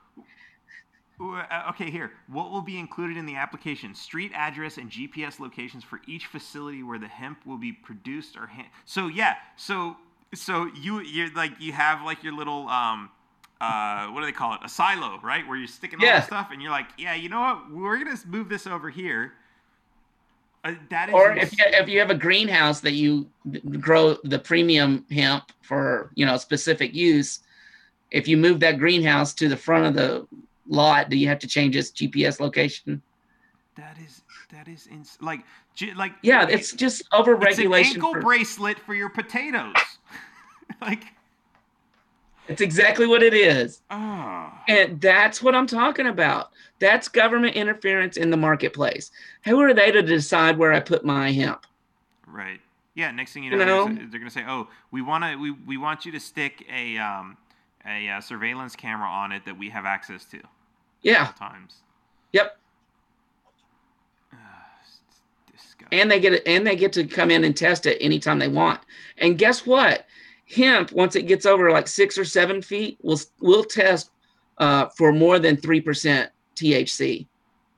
Okay, here. What will be included in the application? Street address and G P S locations for each facility where the hemp will be produced or hand. So yeah, so so you you're like you have like your little um uh what do they call it? A silo, right? Where you're sticking yeah. all the stuff, and you're like, yeah, you know what? We're gonna move this over here. Uh, that is or ins- if you, if you have a greenhouse that you grow the premium hemp for, you know, specific use, if you move that greenhouse to the front of the lot, do you have to change its G P S location? That is that is ins- like like yeah, it's it, just over regulation. It's an ankle for, bracelet for your potatoes. Like it's exactly what it is. Oh. And that's what I'm talking about. That's government interference in the marketplace. Who are they to decide where I put my hemp? Right. Yeah. Next thing you know, you know? they're going to say, "Oh, we want to we, we want you to stick a um a uh, surveillance camera on it that we have access to." Yeah. Times. Yep. And they get it, and they get to come in and test it anytime they want. And guess what? Hemp, once it gets over like six or seven feet, will will test uh, for more than three percent T H C.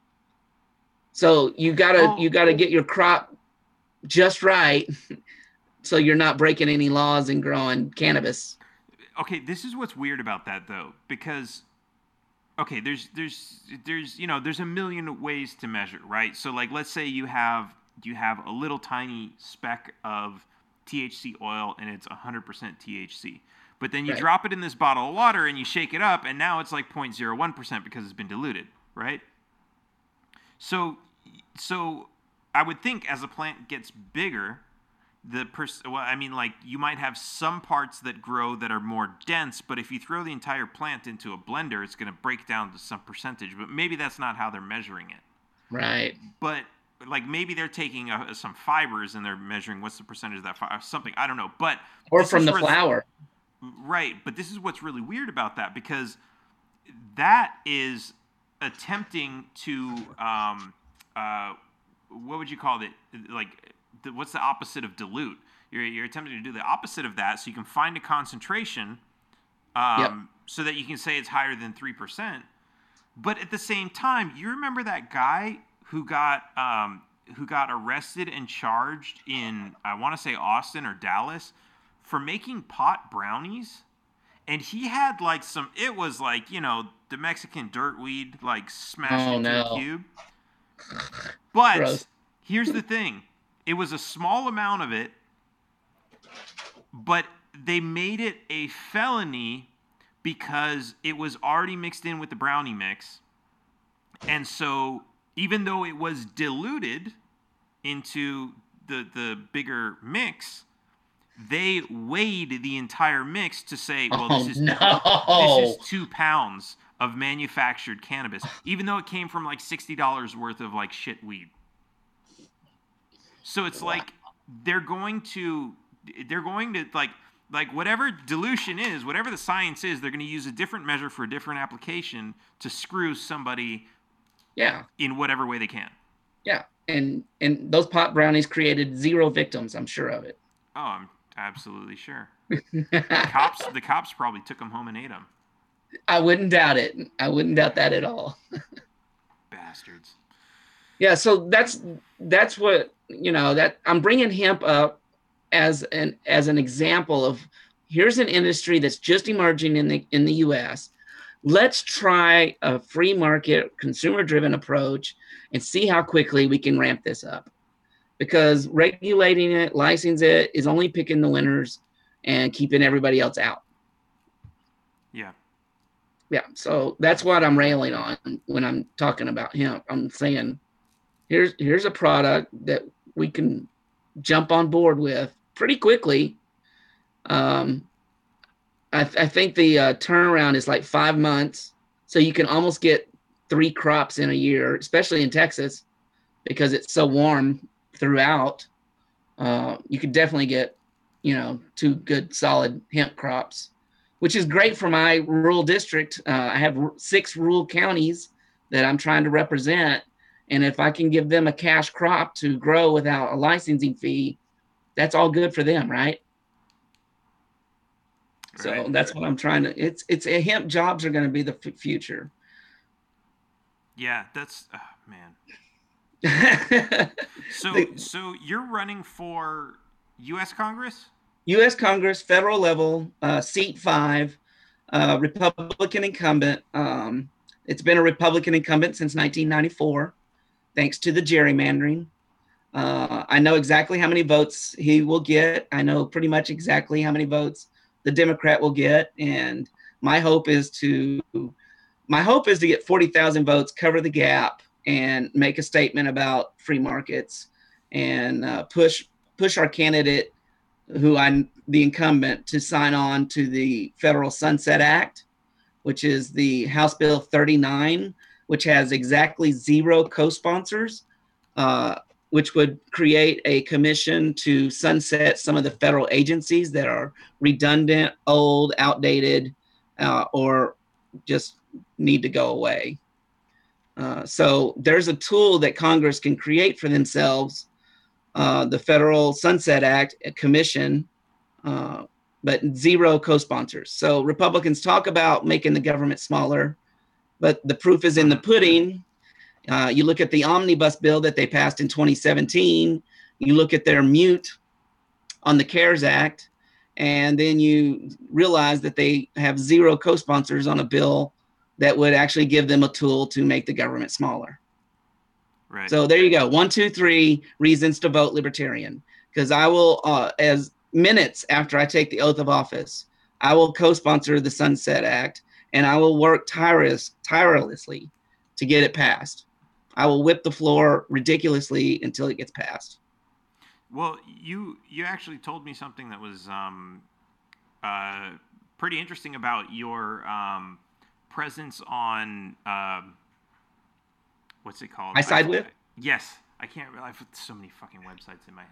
So you gotta oh. you gotta get your crop just right, so you're not breaking any laws and growing cannabis. Okay, this is what's weird about that though, because okay, there's there's there's you know there's a million ways to measure, right? So like, let's say you have you have a little tiny speck of T H C oil and it's one hundred percent T H C. But then you right. drop it in this bottle of water and you shake it up, and now it's like zero point zero one percent because it's been diluted, right? So so I would think as the plant gets bigger, the pers- well, I mean, like, you might have some parts that grow that are more dense, but if you throw the entire plant into a blender, it's going to break down to some percentage. But maybe that's not how they're measuring it. Right. But like maybe they're taking uh, some fibers and they're measuring what's the percentage of that fiber, something, I don't know. But or from the flower. Right. But this is what's really weird about that, because that is attempting to, um, uh, what would you call it? Like, the, what's the opposite of dilute? You're, you're attempting to do the opposite of that, so you can find a concentration um, yep. so that you can say it's higher than three percent. But at the same time, you remember that guy who got um, who got arrested and charged in, I want to say Austin or Dallas, for making pot brownies. And he had like some, it was like, you know, the Mexican dirt weed, like smashed Oh, into no. a cube. But Gross. here's the thing. It was a small amount of it, but they made it a felony because it was already mixed in with the brownie mix. And so even though it was diluted into the the bigger mix, they weighed the entire mix to say, well, Oh, this is no. this is two pounds of manufactured cannabis, even though it came from like sixty dollars worth of like shit weed. So it's like they're going to they're going to like like whatever dilution is, whatever the science is, they're going to use a different measure for a different application to screw somebody Yeah. in whatever way they can. Yeah. And and those pot brownies created zero victims. I'm sure of it. Oh, I'm absolutely sure. The cops the cops probably took them home and ate them. I wouldn't doubt it. I wouldn't doubt that at all. Bastards. Yeah, so that's that's what, you know, that I'm bringing hemp up as an as an example of, here's an industry that's just emerging in the in the U S. Let's try a free market, consumer driven approach and see how quickly we can ramp this up. Because regulating it, licensing it is only picking the winners and keeping everybody else out. Yeah. Yeah, so that's what I'm railing on when I'm talking about hemp. I'm saying, here's here's a product that we can jump on board with pretty quickly. Um, I, th- I think the uh, turnaround is like five months, so you can almost get three crops in a year, especially in Texas, because it's so warm throughout. Uh, you could definitely get, you know, two good solid hemp crops, which is great for my rural district. Uh, I have r- six rural counties that I'm trying to represent. And if I can give them a cash crop to grow without a licensing fee, that's all good for them, right? So Right. that's what I'm trying to, it's, it's a hemp jobs are going to be the f- future. Yeah, that's oh, man. The So so you're running for U S Congress? U S Congress, federal level, uh, seat five, uh, Republican incumbent. Um, it's been a Republican incumbent since nineteen ninety-four, thanks to the gerrymandering. Uh, I know exactly how many votes he will get. I know pretty much exactly how many votes the Democrat will get. And my hope is to, my hope is to get forty thousand votes, cover the gap, and make a statement about free markets and uh, push, push our candidate, who I'm the incumbent, to sign on to the Federal Sunset Act, which is the House Bill thirty-nine, which has exactly zero co-sponsors, uh, which would create a commission to sunset some of the federal agencies that are redundant, old, outdated, uh, or just need to go away. Uh, so there's a tool that Congress can create for themselves, uh, the Federal Sunset Act, a commission, uh, but zero co-sponsors. So Republicans talk about making the government smaller, but the proof is in the pudding. Uh, you look at the omnibus bill that they passed in twenty seventeen, you look at their mute on the CARES Act, and then you realize that they have zero co-sponsors on a bill that would actually give them a tool to make the government smaller. Right. So there you go. One, two, three reasons to vote Libertarian. Because I will, uh, as minutes after I take the oath of office, I will co-sponsor the Sunset Act, and I will work tireless, tirelessly to get it passed. I will whip the floor ridiculously until it gets passed. Well, you you actually told me something that was um, uh, pretty interesting about your um, presence on um, what's it called? I side with? Yes, I can't. I put so many fucking websites in my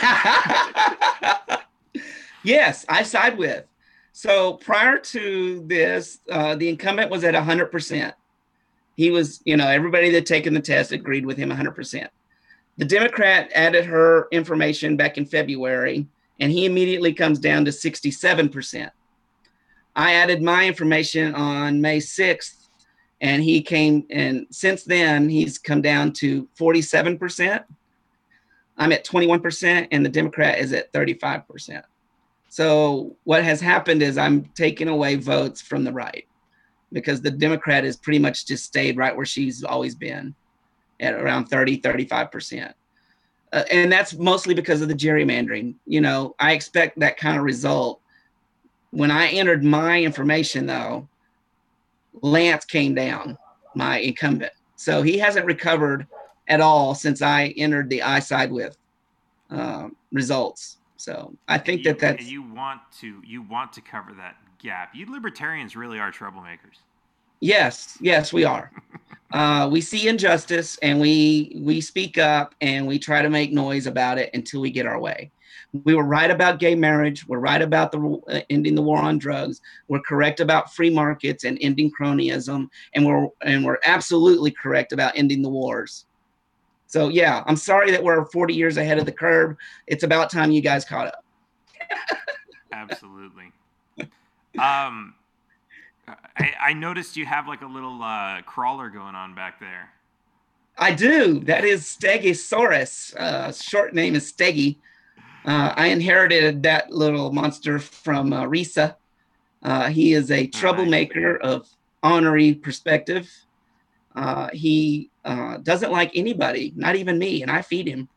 head. Yes, I side with. So prior to this, uh, the incumbent was at one hundred percent. He was, you know, everybody that taken the test agreed with him one hundred percent. The Democrat added her information back in February, and he immediately comes down to sixty-seven percent. I added my information on May sixth, and he came, and since then, he's come down to forty-seven percent. I'm at twenty-one percent, and the Democrat is at thirty-five percent. So what has happened is I'm taking away votes from the right because the Democrat has pretty much just stayed right where she's always been at around thirty, thirty-five percent. Uh, and that's mostly because of the gerrymandering. You know, I expect that kind of result. When I entered my information, though, Lance came down, my incumbent. So he hasn't recovered at all since I entered the I side with um, results. So I think you, that that's you want to you want to cover that gap. You libertarians really are troublemakers. Yes, yes, we are. uh, we see injustice and we we speak up and we try to make noise about it until we get our way. We were right about gay marriage. We're right about the uh, ending the war on drugs. We're correct about free markets and ending cronyism, and we're and we're absolutely correct about ending the wars. So yeah, I'm sorry that we're forty years ahead of the curve. It's about time you guys caught up. Absolutely. Um, I, I noticed you have like a little uh, crawler going on back there. I do. That is Stegosaurus. Uh, short name is Steggy. Uh, I inherited that little monster from uh, Risa. Uh, he is a troublemaker of honorary perspective. Uh, he uh, doesn't like anybody, not even me, and I feed him.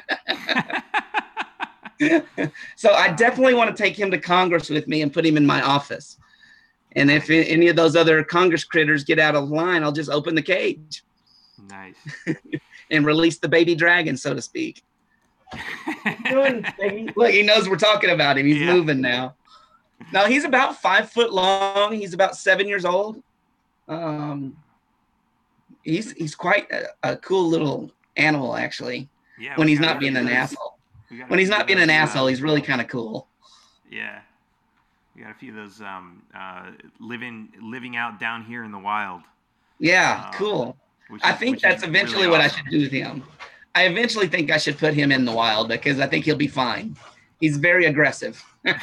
So I definitely want to take him to Congress with me and put him in my office. And if any of those other Congress critters get out of line, I'll just open the cage. Nice. And release the baby dragon, so to speak. Look, he knows we're talking about him. He's yeah. moving now. Now he's about five foot long. He's about seven years old. Um, he's he's quite a, a cool little animal, actually. Yeah. When he's not being an asshole. When he's not being an asshole, he's really kind of cool. Yeah. We got a few of those um, uh, living living out down here in the wild. Yeah, um, cool. Is, I think that's eventually really what awesome. I should do with him. I eventually think I should put him in the wild because I think he'll be fine. He's very aggressive.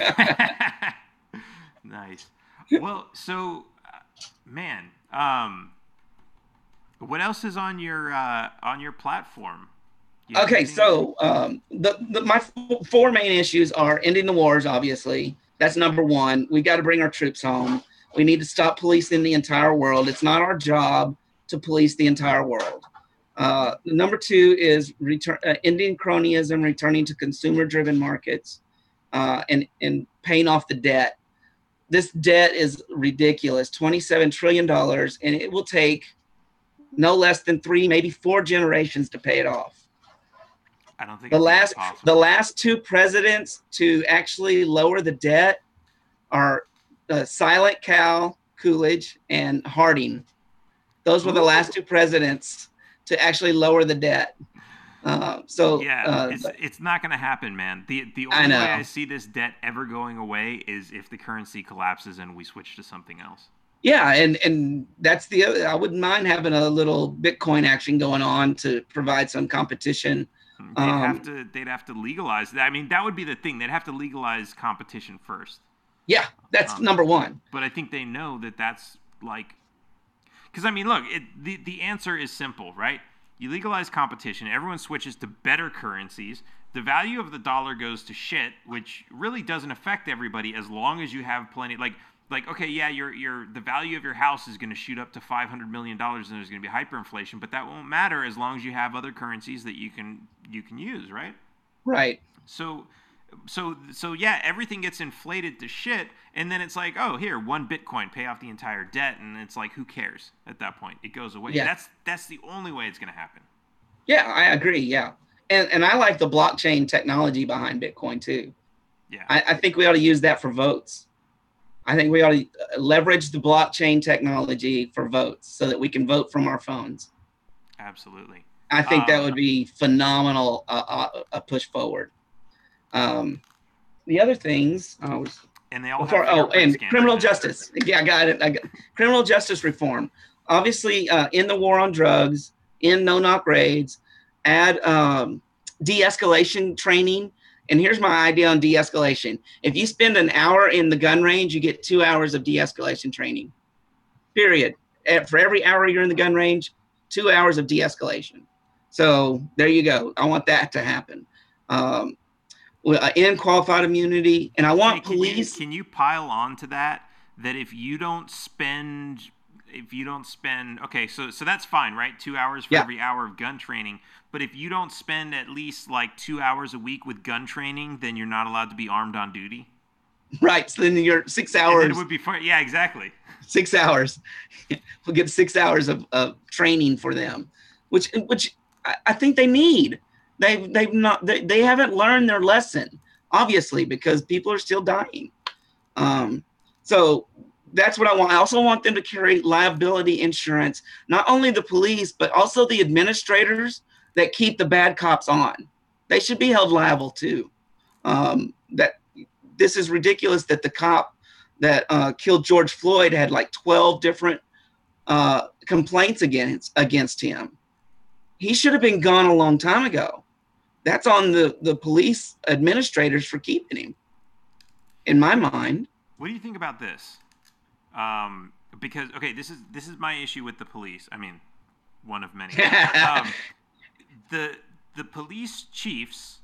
Nice. Well, so, uh, man, um, what else is on your uh, on your platform? You okay, so um, the, the my f- four main issues are ending the wars, obviously. That's number one. We got to bring our troops home. We need to stop policing the entire world. It's not our job to police the entire world. Uh, number two is return, uh, ending cronyism, returning to consumer-driven markets, uh, and, and paying off the debt. This debt is ridiculous, twenty-seven trillion dollars, and it will take no less than three, maybe four generations to pay it off. I don't think the it's last possible. The last two presidents to actually lower the debt are uh, Silent Cal Coolidge and Harding. Those were the last two presidents to actually lower the debt. Uh, so yeah, uh, it's it's not going to happen, man. The the only I way I see this debt ever going away is if the currency collapses and we switch to something else. Yeah, and and that's the I wouldn't mind having a little Bitcoin action going on to provide some competition. They'd um, have to they'd have to legalize that. I mean, that would be the thing. They'd have to legalize competition first. Yeah, that's um, number one. But I think they know that that's like, because I mean, look, it, the the answer is simple, right? You legalize competition, everyone switches to better currencies. The value of the dollar goes to shit, which really doesn't affect everybody as long as you have plenty. Like, like okay, yeah, your your the value of your house is going to shoot up to five hundred million dollars, and there's going to be hyperinflation, but that won't matter as long as you have other currencies that you can you can use, right? Right. So. So, so yeah, everything gets inflated to shit, and then it's like, oh, here, one Bitcoin, pay off the entire debt, and it's like, who cares at that point? It goes away. Yeah. That's that's the only way it's going to happen. Yeah, I agree, yeah. And and I like the blockchain technology behind Bitcoin, too. Yeah. I, I think we ought to use that for votes. I think we ought to leverage the blockchain technology for votes so that we can vote from our phones. Absolutely. I think um, that would be phenomenal, uh, a push forward. Um, the other things, uh, was, and they all before, have oh, and criminal right justice. Yeah, I got it. I got, criminal justice reform. Obviously, uh, in the war on drugs, in no-knock raids, add um, de-escalation training. And here's my idea on de-escalation. If you spend an hour in the gun range, you get two hours of de-escalation training. Period. For every hour you're in the gun range, two hours of de-escalation. So there you go. I want that to happen. Um, uh, end qualified immunity, and I want hey, can police. You, can you pile on to that? That if you don't spend, if you don't spend, okay, so so that's fine, right? Two hours for Yeah. every hour of gun training. But if you don't spend at least like two hours a week with gun training, then you're not allowed to be armed on duty. Right. So then you're six hours. And it would be fun. Yeah, exactly. Six hours. We'll get six hours of, of training for them, which which I, I think they need. They've they've not they, they haven't learned their lesson, obviously, because people are still dying. Um, so that's what I want. I also want them to carry liability insurance, not only the police, but also the administrators that keep the bad cops on. They should be held liable too. Um, that this is ridiculous that the cop that uh, killed George Floyd had like twelve different uh, complaints against against him. He should have been gone a long time ago. That's on the, the police administrators for keeping him, in my mind. What do you think about this? Um, because okay, this is this is my issue with the police. I mean, one of many. um, the the police chiefs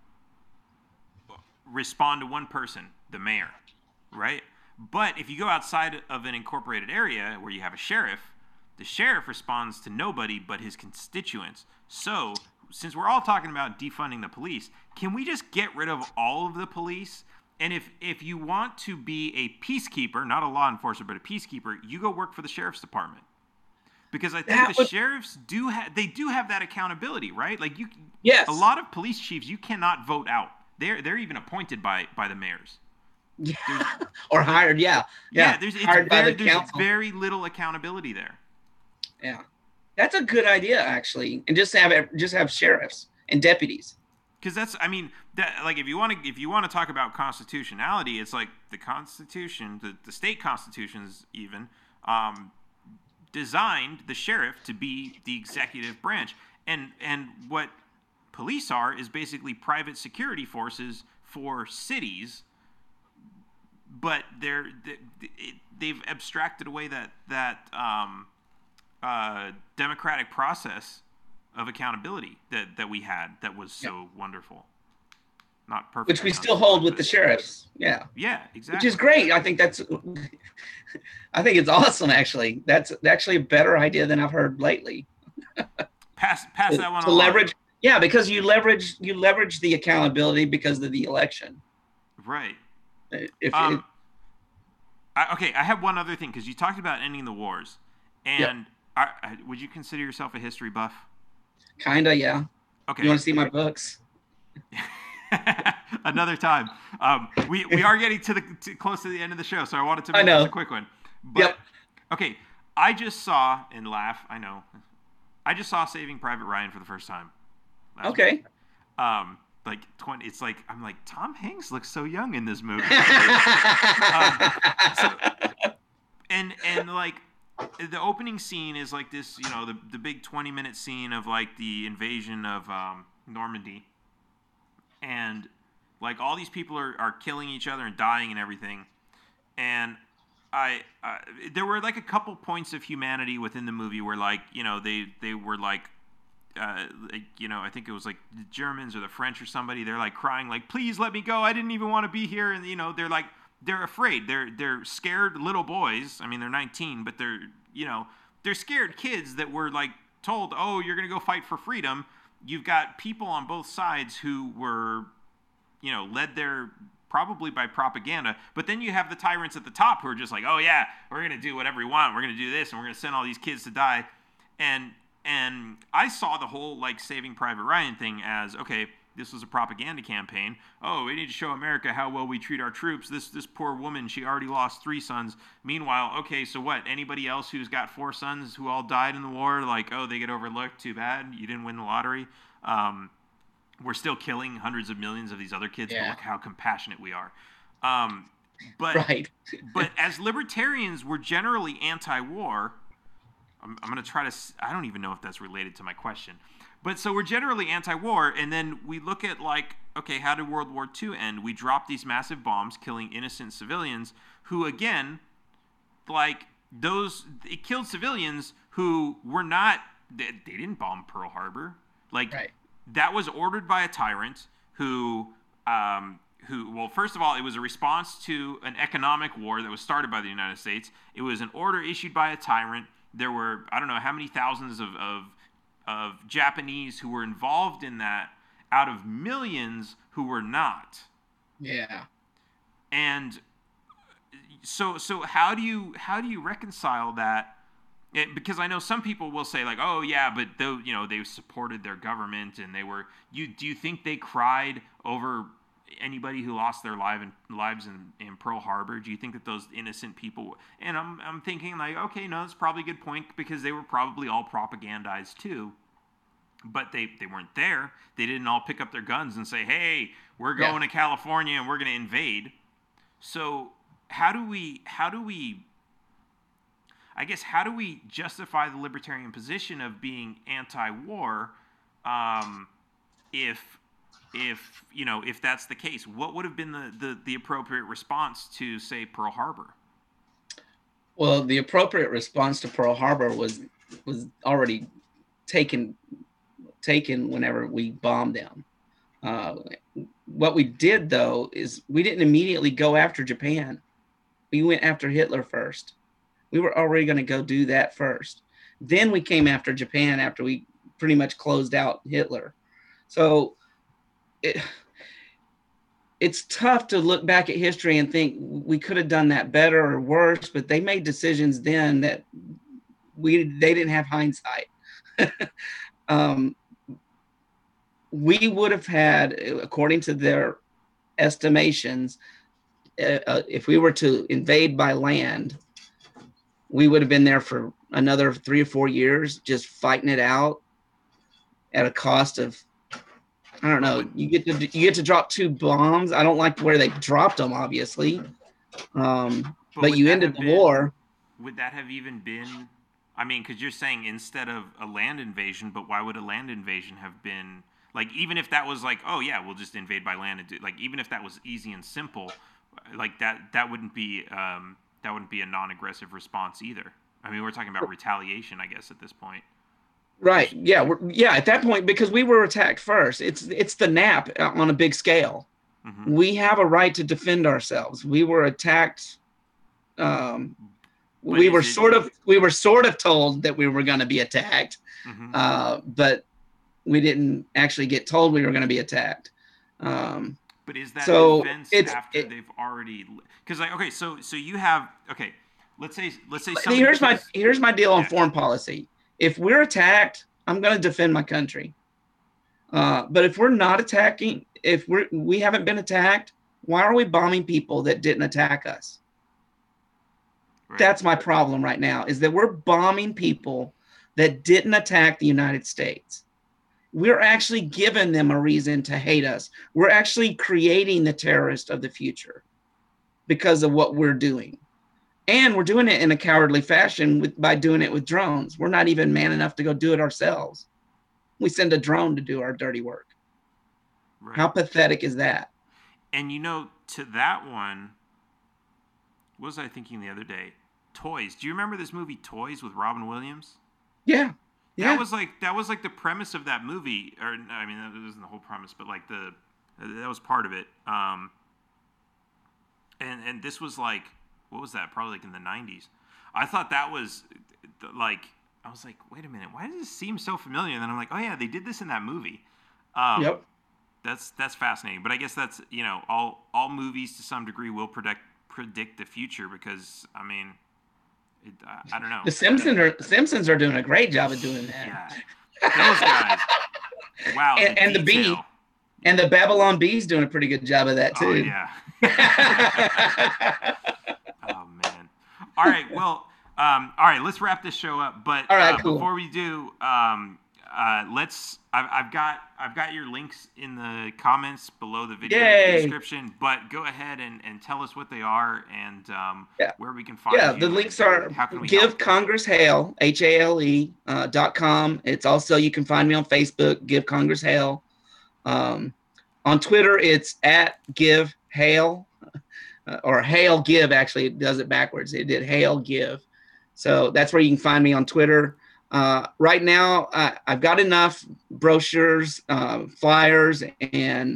respond to one person, the mayor, right? But if you go outside of an incorporated area where you have a sheriff, the sheriff responds to nobody but his constituents. So, since we're all talking about defunding the police, can we just get rid of all of the police? And if, if you want to be a peacekeeper, not a law enforcer, but a peacekeeper, you go work for the sheriff's department. Because I think that the would... sheriffs do have, they do have that accountability, right? Like you, yes. A lot of police chiefs you cannot vote out. They're they're even appointed by by the mayors. Yeah. Or hired, yeah. Yeah, yeah. there's, it's hired very, by the there's council. very little accountability there. Yeah. That's a good idea, actually. And just have just have sheriffs and deputies. Because that's, I mean, that like if you want to if you want to talk about constitutionality, it's like the Constitution, the, the state constitutions even, um, designed the sheriff to be the executive branch. And and what police are is basically private security forces for cities, but they're they, they've abstracted away that that um, uh, democratic process of accountability that, that we had that was so yep. wonderful. Not perfect. Which we still hold with the sheriffs. Yeah. Yeah, exactly. Which is great. I think that's I think it's awesome actually. That's actually a better idea than I've heard lately. pass pass to, that one to along. leverage Yeah, because you leverage you leverage the accountability because of the election. Right. If um, it, I, okay, I have one other thing because you talked about ending the wars, and yep. I, I, would you consider yourself a history buff? Kinda, yeah. Okay. You want to see my books? Another time. Um, we we are getting to the to, close to the end of the show, so I wanted to make I know. this a quick one. But, yep. Okay, I just saw and laugh. I know. I just saw Saving Private Ryan for the first time. Okay. Week. Um, like twenty. It's like I'm like Tom Hanks looks so young in this movie. um, so, and and like the opening scene is like this, you know, the the big twenty minute scene of like the invasion of um, Normandy, and like all these people are, are killing each other and dying and everything, and I uh, there were like a couple points of humanity within the movie where like you know they they were like. Uh, like, you know, I think it was like the Germans or the French or somebody. They're like crying, like, "Please let me go! I didn't even want to be here." And you know, they're like, they're afraid. They're they're scared little boys. I mean, they're nineteen, but they're you know, they're scared kids that were like told, "Oh, you're gonna go fight for freedom." You've got people on both sides who were, you know, led there probably by propaganda. But then you have the tyrants at the top who are just like, "Oh yeah, we're gonna do whatever we want. We're gonna do this, and we're gonna send all these kids to die," and And I saw the whole, like, Saving Private Ryan thing as, okay, this was a propaganda campaign. Oh, we need to show America how well we treat our troops. This this poor woman, she already lost three sons. Meanwhile, okay, so what? Anybody else who's got four sons who all died in the war, like, oh, they get overlooked. Too bad. You didn't win the lottery. Um, we're still killing hundreds of millions of these other kids. Yeah. But look how compassionate we are. Um, but, right. but as libertarians, we're generally anti-war. I'm, I'm going to try to, I don't even know if that's related to my question. But so we're generally anti-war, and then we look at like, okay, how did World War Two end? We dropped these massive bombs killing innocent civilians who, again, like those, it killed civilians who were not, they, they didn't bomb Pearl Harbor. Like right. that was ordered by a tyrant who um, who, well, first of all, it was a response to an economic war that was started by the United States. It was an order issued by a tyrant. There were, I don't know how many thousands of, of, of Japanese who were involved in that out of millions who were not. Yeah. And so, so how do you, how do you reconcile that? It, because I know some people will say like, oh yeah, but though, you know, they supported their government and they were, you, do you think they cried over anybody who lost their life in, lives in, in Pearl Harbor? Do you think that those innocent people, and I'm, I'm thinking like, okay, no, that's probably a good point because they were probably all propagandized too, but they, they weren't there. They didn't all pick up their guns and say, hey, we're going Yeah. to California and we're going to invade. So how do we, how do we, I guess, how do we justify the libertarian position of being anti-war um, if, if, you know, if that's the case? What would have been the, the, the appropriate response to, say, Pearl Harbor? Well, the appropriate response to Pearl Harbor was was already taken taken whenever we bombed them. Uh, what we did, though, is we didn't immediately go after Japan. We went after Hitler first. We were already going to go do that first. Then we came after Japan after we pretty much closed out Hitler. So it, it's tough to look back at history and think we could have done that better or worse, but they made decisions then that we they didn't have hindsight. um, we would have had, according to their estimations, uh, uh, if we were to invade by land, we would have been there for another three or four years, just fighting it out at a cost of, I don't know. You get to you get to drop two bombs. I don't like where they dropped them, obviously, um, But but would you that ended have the been- war. Would that have even been, I mean, because you're saying instead of a land invasion, but why would a land invasion have been, like, even if that was like, oh yeah, we'll just invade by land and do, like, even if that was easy and simple, like that, that wouldn't be, um, that wouldn't be a non-aggressive response either. I mean, we're talking about retaliation, I guess, at this point. Right. Yeah. We're, yeah. At that point, because we were attacked first, it's it's the nap on a big scale. Mm-hmm. We have a right to defend ourselves. We were attacked. Um, But we is were it- sort of we were sort of told that we were going to be attacked, Mm-hmm. uh, but we didn't actually get told we were going to be attacked. Um, But is that So, defense it's- after it- they've already? Because like, okay, so so you have okay. Let's say let's say See, somebody here's my kills- here's my deal on Yeah. foreign policy. If we're attacked, I'm going to defend my country. Uh, but if we're not attacking, if we're we haven't been attacked, why are we bombing people that didn't attack us? Right. That's my problem right now, is that we're bombing people that didn't attack the United States. We're actually giving them a reason to hate us. We're actually creating the terrorist of the future because of what we're doing. And we're doing it in a cowardly fashion with, by doing it with drones. We're not even man enough to go do it ourselves. We send a drone to do our dirty work. Right. How pathetic is that? And you know, to that one, what was I thinking the other day? Toys. Do you remember this movie Toys with Robin Williams? Yeah. Yeah. That was like that was like the premise of that movie, or I mean, that wasn't the whole premise, but like the that was part of it. Um, and and this was like, what was that? Probably like in the nineties. I thought that was like, I was like, wait a minute, why does this seem so familiar? And then I'm like, oh yeah, they did this in that movie. Um, Yep. That's that's fascinating. But I guess that's, you know, all all movies to some degree will predict predict the future because I mean, it, uh, I don't know. The Simpsons are Simpsons are doing a great job of doing that. Yeah, those guys. Wow. And- and the bee. detail. And the Babylon Bee's doing a pretty good job of that Oh too. yeah. Oh man. All right. Well. Um, all right. Let's wrap this show up. But All right, uh, cool. before we do, um, uh, let's. I've, I've got I've got your links in the comments below the video Yay. description. But go ahead and, and tell us what they are and um, Yeah. where we can find Yeah, you. the and links are how can we Give help? Congress Hail, H A L E, uh, dot com. It's also, you can find me on Facebook, Give Congress Hail. Um, on Twitter, it's at Give Hail, uh, or Hail Give, actually, it does it backwards. It did Hail Give. So that's where you can find me on Twitter. Uh, right now, uh, I've got enough brochures, uh, flyers, and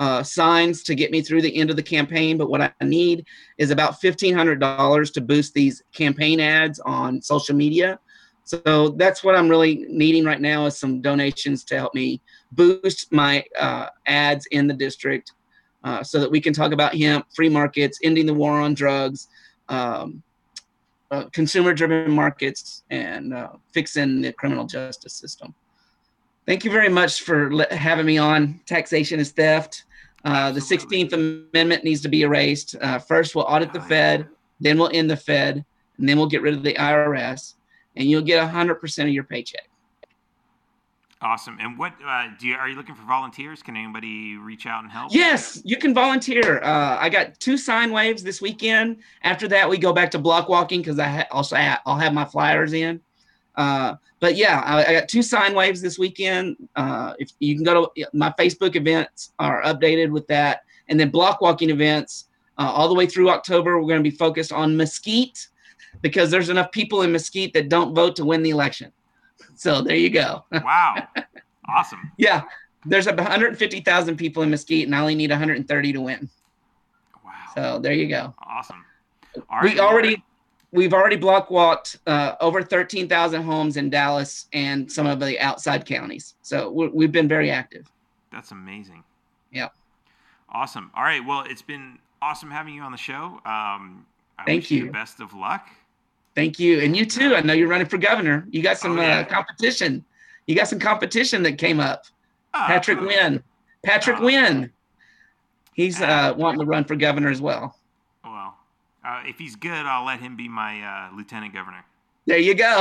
uh, signs to get me through the end of the campaign. But what I need is about fifteen hundred dollars to boost these campaign ads on social media. So that's what I'm really needing right now is some donations to help me boost my uh, ads in the district uh, so that we can talk about hemp, free markets, ending the war on drugs, um, uh, consumer-driven markets, and uh, fixing the criminal justice system. Thank you very much for le- having me on. Taxation is theft. Uh, the sixteenth Amendment needs to be erased. Uh, first, we'll audit the Fed, then we'll end the Fed, and then we'll get rid of the I R S. And you'll get one hundred percent of your paycheck. Awesome. And what uh, do you, are you looking for volunteers? Can anybody reach out and help? Yes, you can volunteer. Uh, I got two sine waves this weekend. After that, we go back to block walking because I ha- also ha- I'll have my flyers in. Uh, but yeah, I, I got two sine waves this weekend. Uh, if you can go to my Facebook events are updated with that, and then block walking events uh, all the way through October. We're going to be focused on Mesquite, because there's enough people in Mesquite that don't vote to win the election. So there you go. Wow. Awesome. Yeah. There's one hundred fifty thousand people in Mesquite, and I only need one hundred thirty to win. Wow. So there you go. Awesome. All right. We already, we've already block walked uh, over thirteen thousand homes in Dallas and some of the outside counties. So we're, we've been very active. That's amazing. Yeah. Awesome. All right. Well, it's been awesome having you on the show. Um, I Thank wish you. you the best of luck. Thank you. And you too. I know you're running for governor. You got some oh, yeah. uh, competition. You got some competition that came up. Oh, Patrick cool. Wynn. Patrick Oh. Wynn. He's uh, wanting to run for governor as well. Well, uh, if he's good, I'll let him be my uh, lieutenant governor. There you go.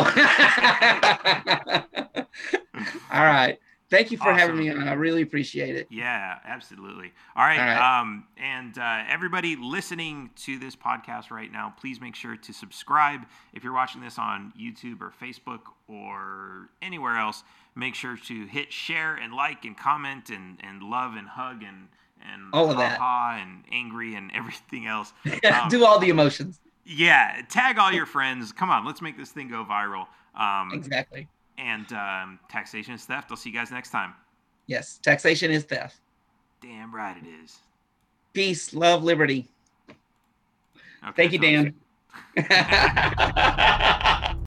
All right. Thank you for Awesome. having me on. I really appreciate it. Yeah, absolutely. All right. All right. Um, and uh, everybody listening to this podcast right now, please make sure to subscribe. If you're watching this on YouTube or Facebook or anywhere else, make sure to hit share and like and comment and, and love and hug and, and all of that. Ha and angry and everything else. Um, Do all the emotions. Yeah. Tag all your friends. Come on, let's make this thing go viral. Um, exactly. And um, taxation is theft. I'll see you guys next time. Yes, taxation is theft. Damn right it is. Peace, love, liberty. Okay, Thank you, Dan.